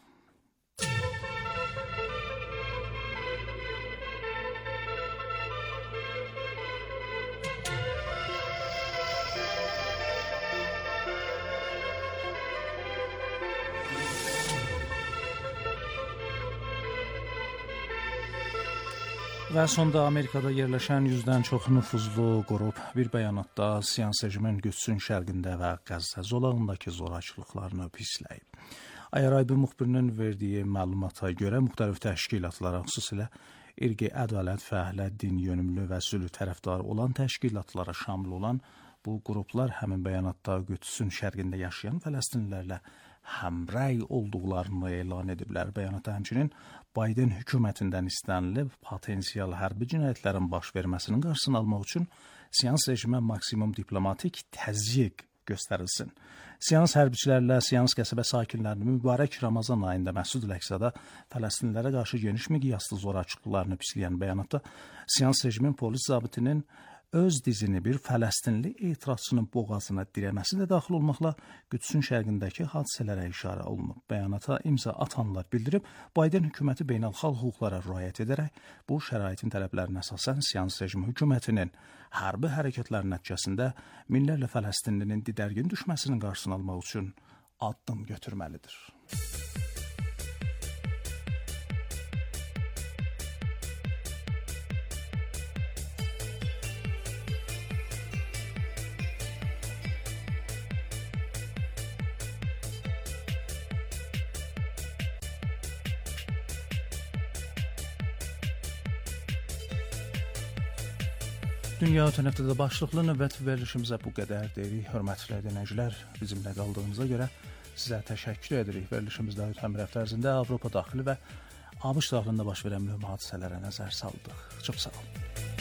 Və sonda Amerikada yerləşən 100-dən çox nüfuzlu qrup bir bəyanatda siyans rejimin Qüdsün şərqində və Qəzza zolağındakı zorakılıqlarını pisləyib. Ayaraybı müxbirinin verdiyi məlumata görə müxtəlif təşkilatlara, xüsusilə irqi ədalət, fəhlət, din yönümlü və sülh tərəfdarı olan təşkilatlara şamil olan bu qruplar həmin bəyanatda Qüdsün şərqində yaşayan Fələstinlilərlə həmrəy olduqlarını elan ediblər. Bəyanatda həmçinin Biden hökumətindən istənilib potensial hərbi cinayətlərin baş verməsinin qarşısını almaq üçün siyans rejimə maksimum diplomatik təzyiq göstərilsin. Siyans hərbiçilərlə siyans qəsəbə sakinlərini mübarək Ramazan ayında Məsud Ləqsədə Fələstinlilərə qarşı geniş miqyaslı zorakılıqlarını pisləyən bəyanatda siyans rejimin polis zabitinin öz dizini bir Fələstinli etirazçının boğazına dirəməsi də daxil olmaqla Qüdsün şərqindəki hadisələrə işarə olunub. Bəyanata imza atanlar bildirib, Biden hökuməti beynəlxalq hüquqlara riayət edərək bu şəraitin tələblərinə əsasən siyans rejimi hökumətinin hərbi hərəkətləri nəticəsində minlərlə Fələstinlinin didərgin düşməsinin qarşısını almaq üçün addım götürməlidir. Dünya ötən həftədə başlıqlı növbəti verilişimizə bu qədər deyirik. Hörmətli dinləyicilər, bizimlə qaldığınıza görə sizə təşəkkür edirik. Verilişimizdə ötən bir həftə ərzində Avropa daxili və ABŞ daxilində baş verən mühüm hadisələrə nəzər saldıq. Çox sağ olun.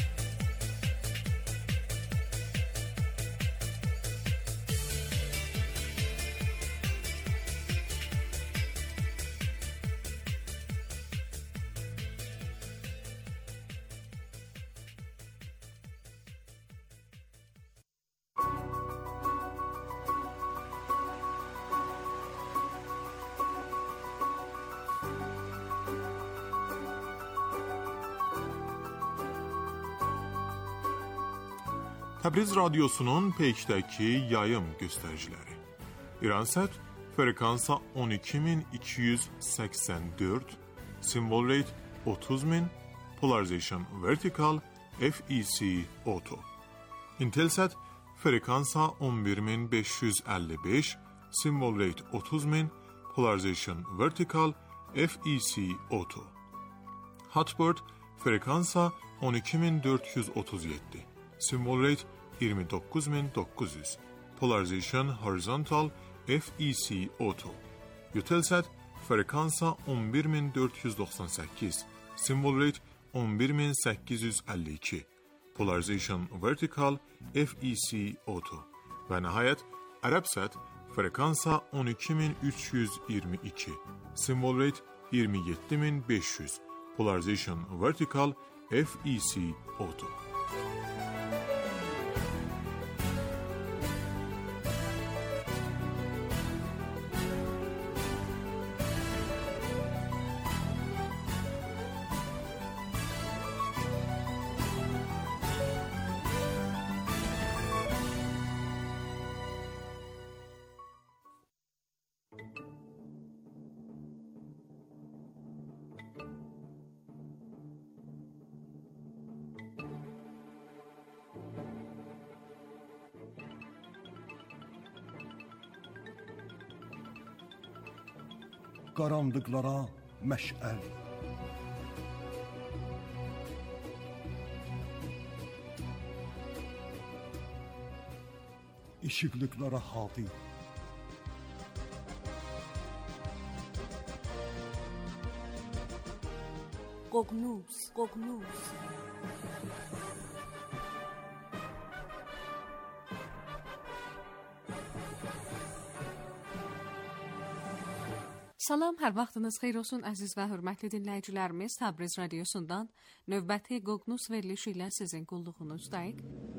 Təbriz radiosunun peykdəki yayım göstəriciləri. İransat frekansa 12284, symbol rate 30000, polarization vertical, FEC auto. Intelsat frekansa 11555, symbol rate 30000, polarization vertical, FEC auto. Hotbird frekansa 12437, symbol rate 29900, polarization horizontal, FEC auto. Eutelsat frekansa 11498, symbol rate 11852, polarization vertical, FEC auto. Və nəhayət Arabsat frekansa 12322, symbol rate 27500, polarization vertical, FEC auto. Qaranlıqlara məşəl. İşıqlıqlara hadi. Qoqnus, qoqnus. Salam, hər vaxtınız xeyir olsun əziz və hörmətli dinləyicilərimiz. Təbriz radiosundan növbəti Qoqnus verilişi ilə sizin qulluğunuzdayıq.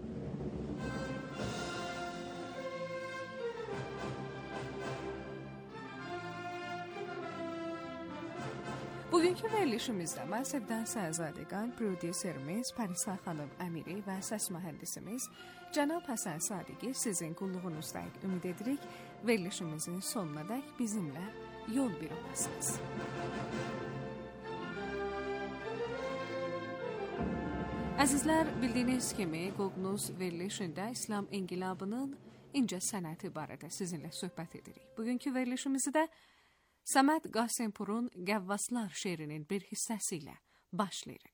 Bugünkü verilişimizdə mən Sevdən Səhzadəgan, prodüserimiz Pərisa xanım Əmiri və səs mühəndisimiz Cənab Həsən Sadiqi sizin qulluğunuzdayıq. Ümid edirik verilişimizin sonuna dək bizimlə yol bir olasınız. Əzizlər, bildiyiniz kimi Qoqnus verilişində İslam inqilabının incə sənəti barədə sizinlə söhbət edirik. Bugünkü verilişimizi də Səməd Qasimpurun Qəvvaslar şeirinin bir hissəsi ilə başlayırıq.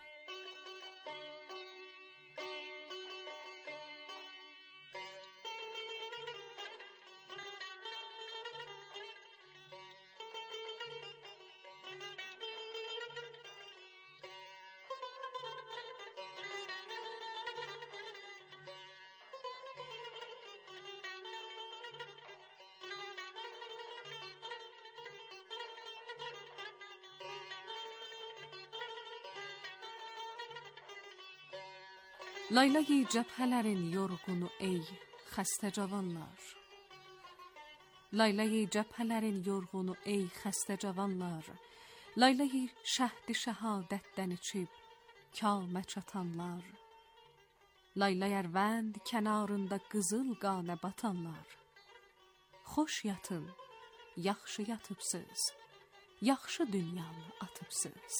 Laylayı cəbhələrin yorğunu ey xəstə cavanlar. Laylayı cəbhələrin yorğunu ey xəstə cavanlar. Laylayı şəhdi şəhadətdən içib kamə çatanlar. Laylay Ərvənd kənarında qızıl qanə batanlar. Xoş yatın, yaxşı yatıbsız, yaxşı dünyanı atıbsız.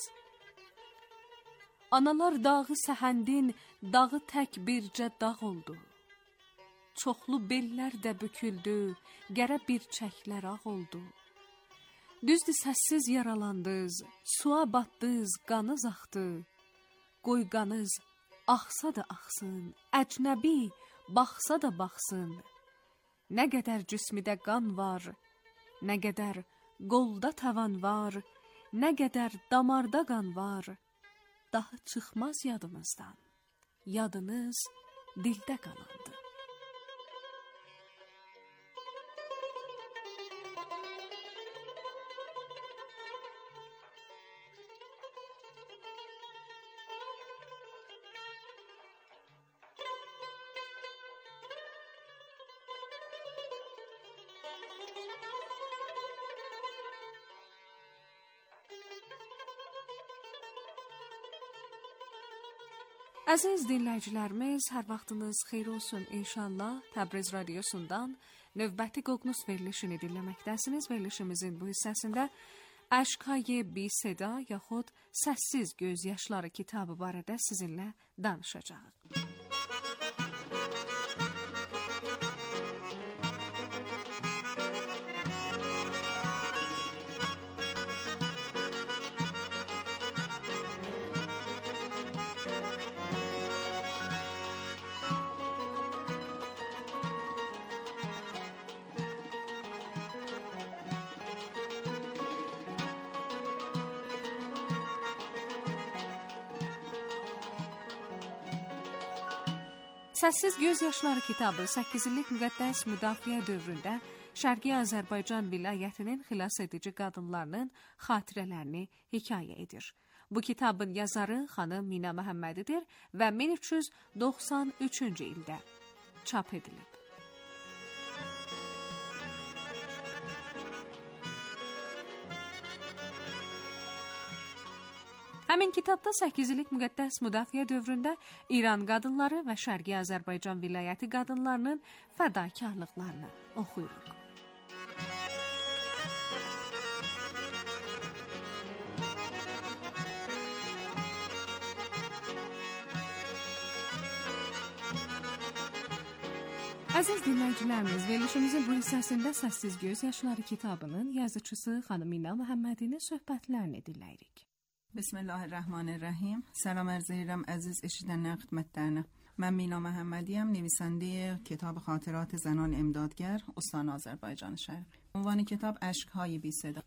Analar dağı səhəndin, dağı tək bircə dağ oldu. Çoxlu bellər də büküldü, gərə bir çəklər ağ oldu. Düzdür səssiz yaralandız, suya batdız, qanız axdı. Qoy qanız axsa da axsın, əcnəbi baxsa da baxsın. Nə qədər cismidə qan var, nə qədər qolda tavan var, nə qədər damarda qan var, daha çıxmaz yadımızdan. Yadınız dildə qalandı. Əziz dinləyicilərimiz, hər vaxtınız xeyir olsun inşallah. Təbriz radiosundan növbəti Qoqnus verilişini dinləməkdəsiniz. Verilişimizin bu hissəsində Əşq-i Bi-Seda yaxud Səssiz Göz Yaşları kitabı barədə sizinlə danışacağıq. Səssiz Göz Yaşları kitabı 8 illik müqəddəs müdafiə dövründə Şərqi Azərbaycan vilayətinin xilas edici qadınlarının xatirələrini hekayə edir. Bu kitabın yazarı xanım Mina Məhəmmədidir və 1393-cü ildə çap edilib. Həmin kitabda 8 illik müqəddəs müdafiə dövründə İran qadınları və Şərqi Azərbaycan vilayəti qadınlarının fədakarlıqlarını oxuyuruq. Əziz dinləyicilərimiz, verilişimizin bu hissəsində Səssiz Göz Yaşları kitabının yazıçısı xanım Mina Məhəmmədinin söhbətlərini dinləyirik. Bismillahirrahmanirrahim. Salam arz edirəm əziz eşidənlər xidmətlərinə. Mən Mina Məhəmmədiyəm, نویسنده کتاب خاطرات زنان امدادگر استان آذربایجان شرقی. عنوان کتاب اشک‌های بی صدا.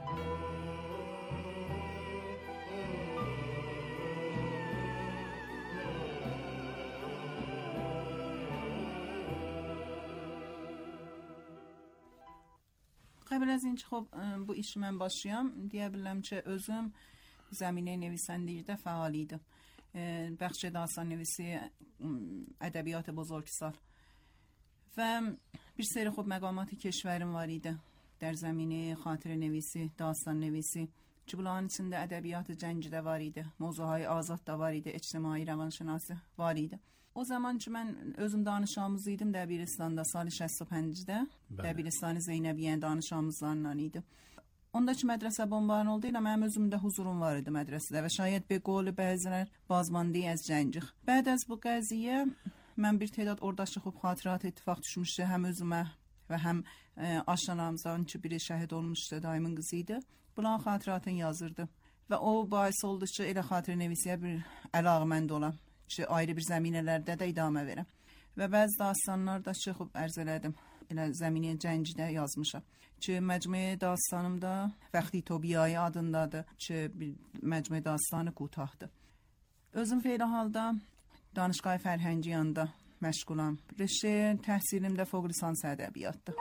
قبل از اینکه خب bu işi mən başlayam, deyə bilərəm ki, özüm زمینه نویسندگی فعال idim. بخش داستان نویسی ادبیات بزرگسال و bir seri خب مقامات کشورم var idi در زمینه خاطره نویسی، داستان نویسی. که bunların içində ədəbiyyat cəngi də var idi, mövzuهای azad da var idi, ictimai romanşünası var idi. O zaman ki mən özüm danış amuz idim Dəbiristanda sal 65-də. Dəbiristani Zeynəbiyyə danış amuzlarından idi. Ondakı mədrəsə bombarın oldu ilə mənim özümdə huzurum var idi mədrəsədə və şayət bir qolu bəzilər bazmandı az cəngik. Bəd az bu qəziyə mən bir tədad ordaşı xub xatırat ittifaq düşmüşdü həm özümə və həm aşanamızdan ki biri şəhid olmuşdu, dayımın qızı idi. Bunların xatıratını yazırdı və o bahis oldu ki elə xatirə nevisiyə bir əlaqəmənd olam ki ayrı bir zəminələrdə də idamə verəm. Və bəzi dastanlarda ki xub ərz elədim. Elə zəminə cəngidə yazmışam. Ki məcmuə dastanımda Vəxti Tobiyayı adındadır ki bir məcmuə dastanı qutaqdır. Özüm feyli halda Danışqay Fərhəngi yanında məşğulam. Rişə təhsilim də fوق lisans ədəbiyyatdır.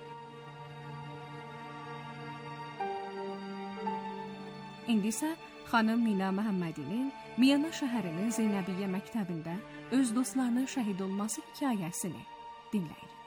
İndi isə xanım Mina Məhəmmədinin Miyana şəhərinin Zeynəbiyyə məktəbində öz dostlarının şəhid olması hekayəsini dinləyirik.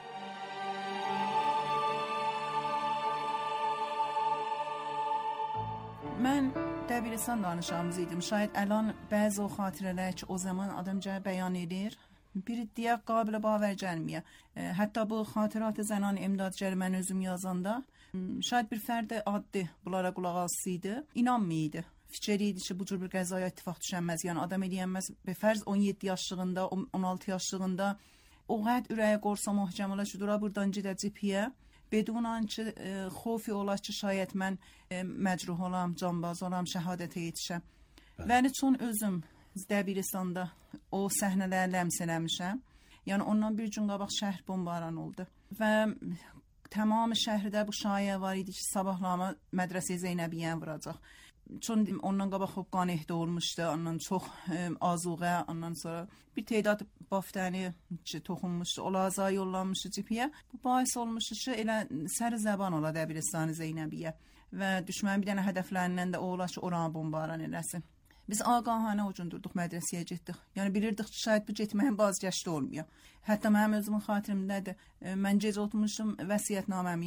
Mən Dəbiristan danışamız idim. Şayət əlan bəzi o xatirələr ki o zaman adamca bəyan edir. Bir diyə qabilə bavər gəlməyə. Hətta bu xatırat zənan imdadgər mən özüm yazanda şayət bir fərd addi bunlara qulaq asıydı. İnanmıydı. Fikri idi ki bu cür bir qəzaya ittifaq düşənməz. Yəni adam eləyənməz. Be fərz 17 yaşlığında, 16 yaşlığında o qəd ürəyə qorsa möhkəmələ ki dura buradan gedəcək piyə. بدون آنچه خوفی olar ki şayət mən məcruh olam, canbaz olam, şəhadətə yetişəm. Və çün özüm Dəbiristanda o səhnələri ləms eləmişəm. Yəni ondan bir gün qabaq şəhər bombaran oldu. Və tamam şəhərdə bu şayiə var idi ki, sabahlama Mədrəsə Zeynəbiyyə vuracaq. Çون ondan qabaq xop qanehdə olmuşdu, ondan çox azuqə, ondan sonra bir tədad baftəni toxunmuşdu, olaza yollanmışdı cipiyə. Bu bahis olmuşdu ki, elə sər zəban ola Dəbiristani Zeynəbiyyə və düşmənin bir dənə hədəflərindən də o ola ki, oranı bombaran eləsin. Biz ağahanə ucun durduq, mədrəsəyə getdik. Yəni bilirdik ki, şayad bu getməyin vazgeçdi olmuyor. Hətta mənim özümün xatirimdədir. Mən gecə oturmuşdum, vəsiyyətnaməmi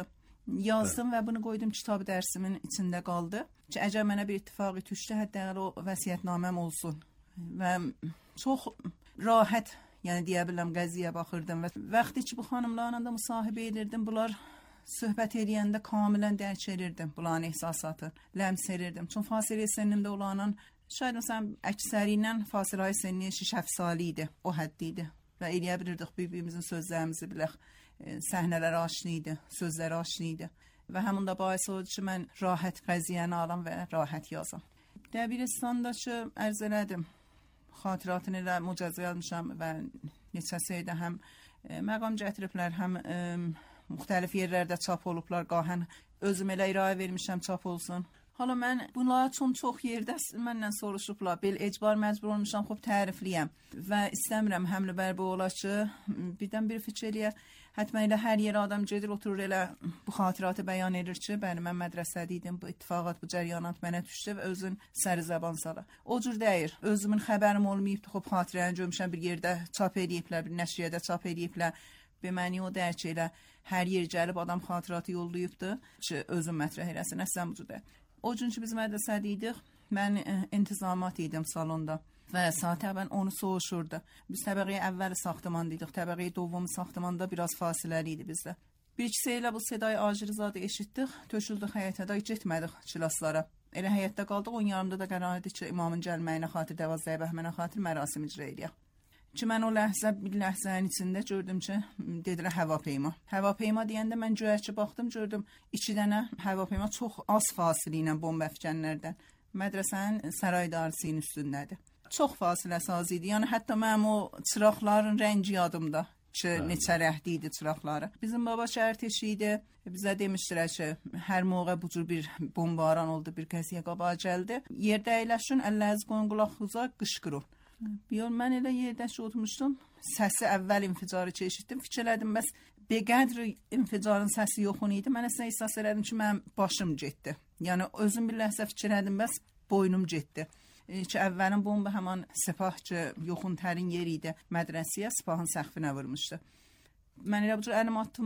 yazdım və bunu qoydum kitab dərsimin içində qaldı. Ki, əgər mənə bir ittifaqı düşdü, hətta o vəsiyyətnaməm olsun. Və çox rahat, yəni deyə biləm, qəziyə baxırdım və vaxtı ki, bu xanımlarla da müsahibə edirdim, bunlar söhbət edəndə kamilən dərk edirdim bunların ehsasatı, ləms edirdim. Çünki fasilə sennimdə olanın, şayad məsələn, əksəri ilə fasilə senni 6-7 salı idi, o həddi idi. Və eləyə bilirdik bir-birimizin sözlərimizi bilək, səhnələr aşını idi, sözlər aşını idi. Və həmin də bahis oldu ki, mən rahat qəziyyəni alam və rahat yazam. Dəbiristanda ki, ərz elədim, xatiratını ilə mücəzə yazmışam və neçəsi də həm məqam gətiriblər, həm müxtəlif yerlərdə çap olublar, qahən özüm elə irayə vermişəm çap olsun. Hala mən bunlar çox yerdə məndən soruşublar, bel ecbar məcbur olmuşam, xop tərifliyəm və istəmirəm həmlə bərbi ola ki, birdən bir fikir eləyə, hətmən elə hər yerə adam gedir, oturur elə bu xatiratı bəyan edir ki, bəli, mən mədrəsədiydim, bu ittifaqat, bu cəryanat mənə düşdü və özün səri zəban sala. O cür deyir, özümün xəbərim olmayıbdı, xop xatirəni görmüşəm, bir yerdə çap ediblər, bir nəşriyyədə çap ediblər. Be məni o dərk elə, hər yer gəlib adam xatiratı yollayıbdı ki, özüm mətrəh eləsin, əslən bu cürdə. O gün ki, biz mədrəsədiydik, mən intizamat idim salonda və saatəbən onu soğuşurdu. Biz təbəqiyə əvvəli saxtamandaydık, təbəqiyə dovumu saxtamanda biraz fasiləli idi bizdə. Bir-ikisi ilə bu sedayı acirizadı eşitdik, töşüldük həyətə də getmədik kilaslara. Elə həyətdə qaldıq, 10 yarımda da qərar edik ki, imamın gəlməyinə xatir, Dəvazəyə Bəhmənə xatir mərasim icra edək. Ki, mən o ləhzə, bir ləhzənin içində gördüm ki, dedilər həvapeyma. Həvapeyma deyəndə mən göyərçi baxdım, gördüm 2 dənə həvapeyma çox az fasilə ilə bomba əfkənlərdən. Mədrəsənin saray idarəsinin üstündədir. Çox fasiləsi az idi. Yəni, hətta mənim o çıraqların rəngi yadımda ki, neçə rəhdi idi çıraqları. Bizim baba şəhər idi. Bizə demişdilər ki, hər moğa bu cür bir bombaran oldu, bir qəziyə qabağa gəldi. Yerdə əyləşin, əlləz qoyun qulaq uzaq, qışqırın. Mən elə yerdə oturmuşdum, səsi əvvəl inficarı eşitdim, fikirlədim, bəs beqədr inficarın səsi yoxun idi, mən əslən ehsas elədim ki, mənim başım getdi. Yəni, özüm bir ləhsə fikirlədim, bəs boynum getdi. Ki, əvvəlin bomba həman sepah ki, yoxun tərin yeri idi, mədrəsiyə, sepahın səxfinə vurmuşdu. Mən elə bu cür əlim attım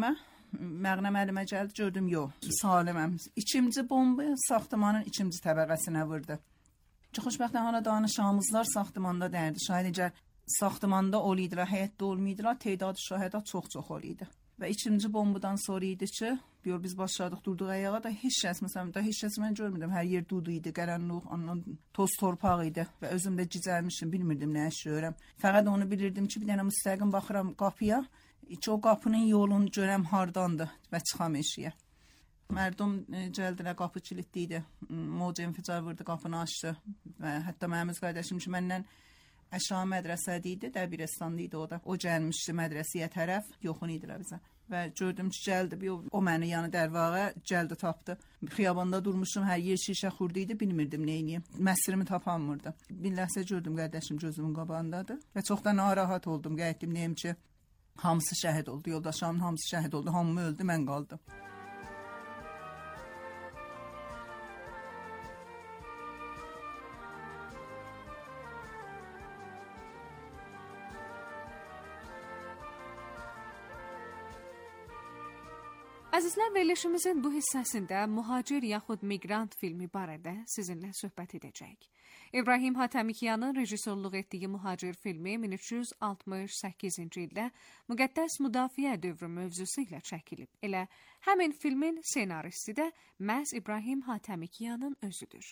məğnəm əlimə gəldi, gördüm, yox, saliməm. İkinci bomba saxtamanın ikinci təbəqəsinə vurdu. Xoşbəxtən hala danışamızlar saxtamanda dərdi. Şayad əgər saxtamanda oluydular, həyətdə olmaydılar, tedadı şahidat çox oluydu. Və ikinci bombadan sonra idi ki, biz başladıq durduq ayağa da heç kəs, məsələn, da heç kəs mən görmürdüm. Hər yer dudu idi, qərənluq, ondan toz torpaq idi və özüm də gicəlmişdim, bilmirdim nə işləyirəm. Fəqət onu bilirdim ki, bir dənə müstəqim baxıram qapıya, o qapının yolunu görəm hardandır və çıxam eşiyə. Mərdum gəldilər, qapı kilitli idi, moca inficar vurdu, qapını açdı və hətta mənim öz qardaşım ki, məndən əşağı mədrəsədə idi, Dəbiristanda idi o da. O gəlmişdi mədrəsiyə tərəf, yoxun idilər bizə. Və gördüm ki, gəldi, o məni yəni dərvağa gəldi, tapdı. Xiyabanda durmuşum, hər yer şişə xurdu idi, bilmirdim neyniyim. Məsirimi tapanmırdı. Bir ləhsə gördüm, qardaşım gözümün qabağındadır və çox da narahat oldum, qayıtdım, neyim ki, hamısı şəhid oldu, yoldaşlarımın hamısı şəhid oldu, hamımı öldü, mən qaldım. Əzizlər, verilişimizin bu hissəsində mühacir yaxud miqrant filmi barədə sizinlə söhbət edəcək. İbrahim Hatəmikyanın rejissorluq etdiyi mühacir filmi 1368-ci ildə müqəddəs müdafiə dövrü mövzusu ilə çəkilib. Elə həmin filmin senaristi də məhz İbrahim Hatəmikyanın özüdür.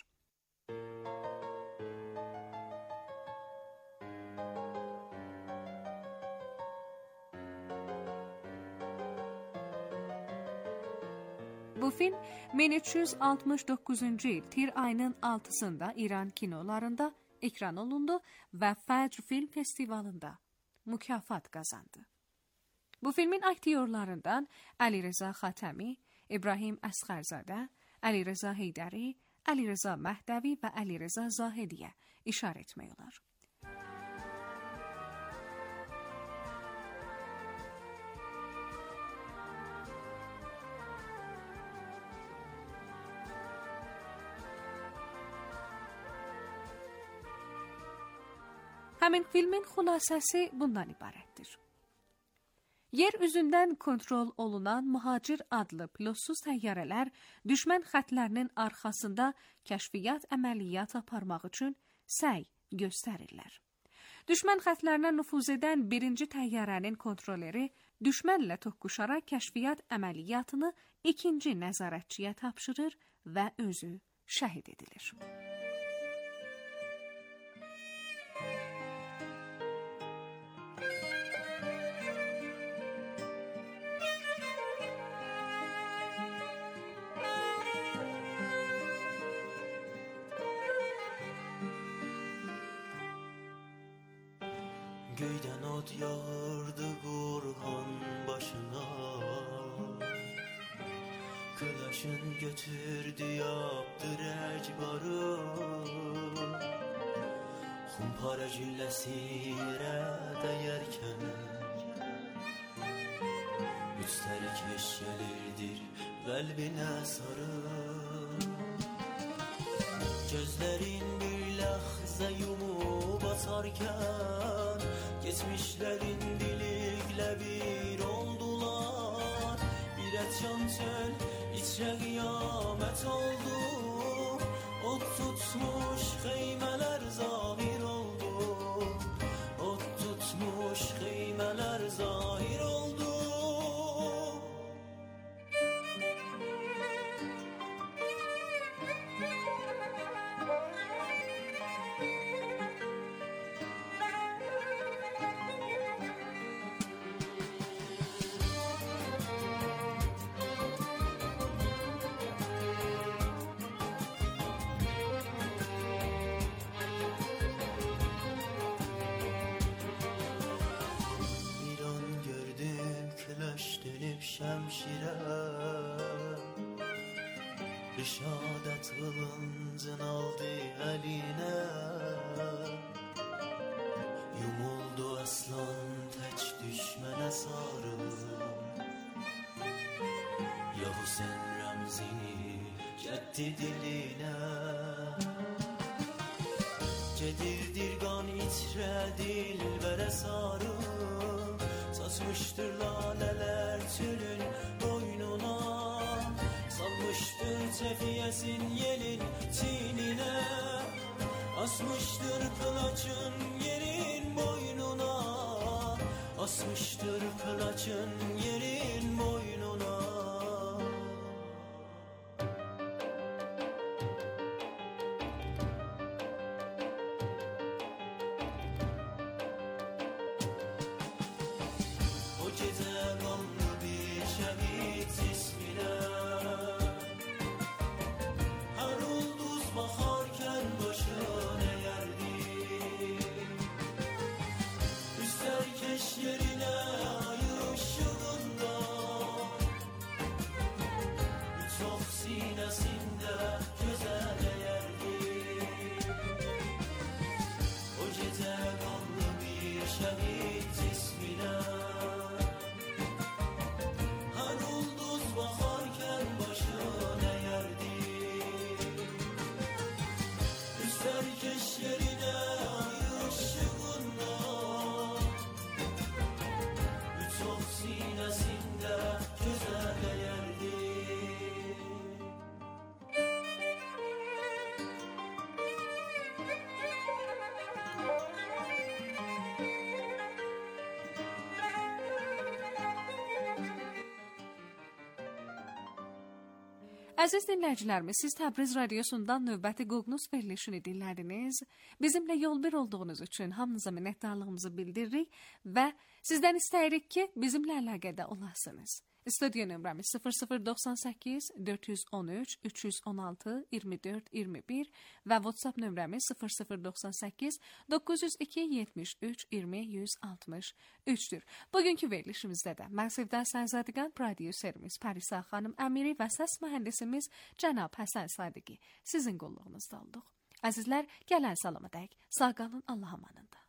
Bu film 1369-cu il tir ayının 6-sında İran kinolarında ekran olundu və Fəcr Film Festivalında mükafat qazandı. Bu filmin aktyorlarından Ali Reza Xatəmi, İbrahim Əsgərzadə, Ali Reza Heydəri, Ali Reza Məhdəvi və Ali Reza Zahidiyə işarə etmək olar. Həmin filmin xülasəsi bundan ibarətdir. Yer üzündən kontrol olunan mühacir adlı pilotsuz təyyarələr düşmən xətlərinin arxasında kəşfiyyat əməliyyat aparmaq üçün səy göstərirlər. Düşmən xətlərinə nüfuz edən birinci təyyarənin kontrolleri düşmənlə toqquşaraq kəşfiyyat əməliyyatını ikinci nəzarətçiyə tapşırır və özü şəhid edilir. Göydən od yağırdı Burhan başına, Küləşin götürdü yaptı rəcbarı, Xumpara gülləsi yerə dəyərkən, Üstəri keş gəlirdir qəlbinə sarı. Gözlərin bir ləhzə yumub atarkən, Geçmişlerin dilikle bir oldular. Bir etcan çöl içre kıyamet oldu. Ot tutmuş xeymələr zahir oldu. Ot tutmuş xeymələr zahir oldu. Şemşire Rişadet kılıncın aldı eline, Yumuldu aslan teç düşmene sarı. Ya Hüseyin Remzini cetti diline, Cedirdir gan içre dilbere sarı. Saçmıştır laleler tülün boynuna, salmıştır cefiyesin yelin çinine, asmıştır kılıcın yerin boynuna, asmıştır kılıcın yerin boynuna. Əziz dinləyicilərimiz, siz Təbriz Radiosundan növbəti Qoqnus verilişini dinlədiniz. Bizimlə yol bir olduğunuz üçün hamınıza minnətdarlığımızı bildiririk və sizdən istəyirik ki, bizimlə əlaqədə olasınız. Studiyo nömrəmiz 0098 413 316 24 21 və WhatsApp nömrəmiz 0098 902 73 20 163-dür. Bugünkü verilişimizdə də mən Sevda Sənzadəgan, prodüserimiz Pərisa xanım Əmiri və səs mühəndisimiz cənab Həsən Sadiqi sizin qulluğunuzda olduq. Əzizlər, gələn salamədək sağ qalın, Allah amanında.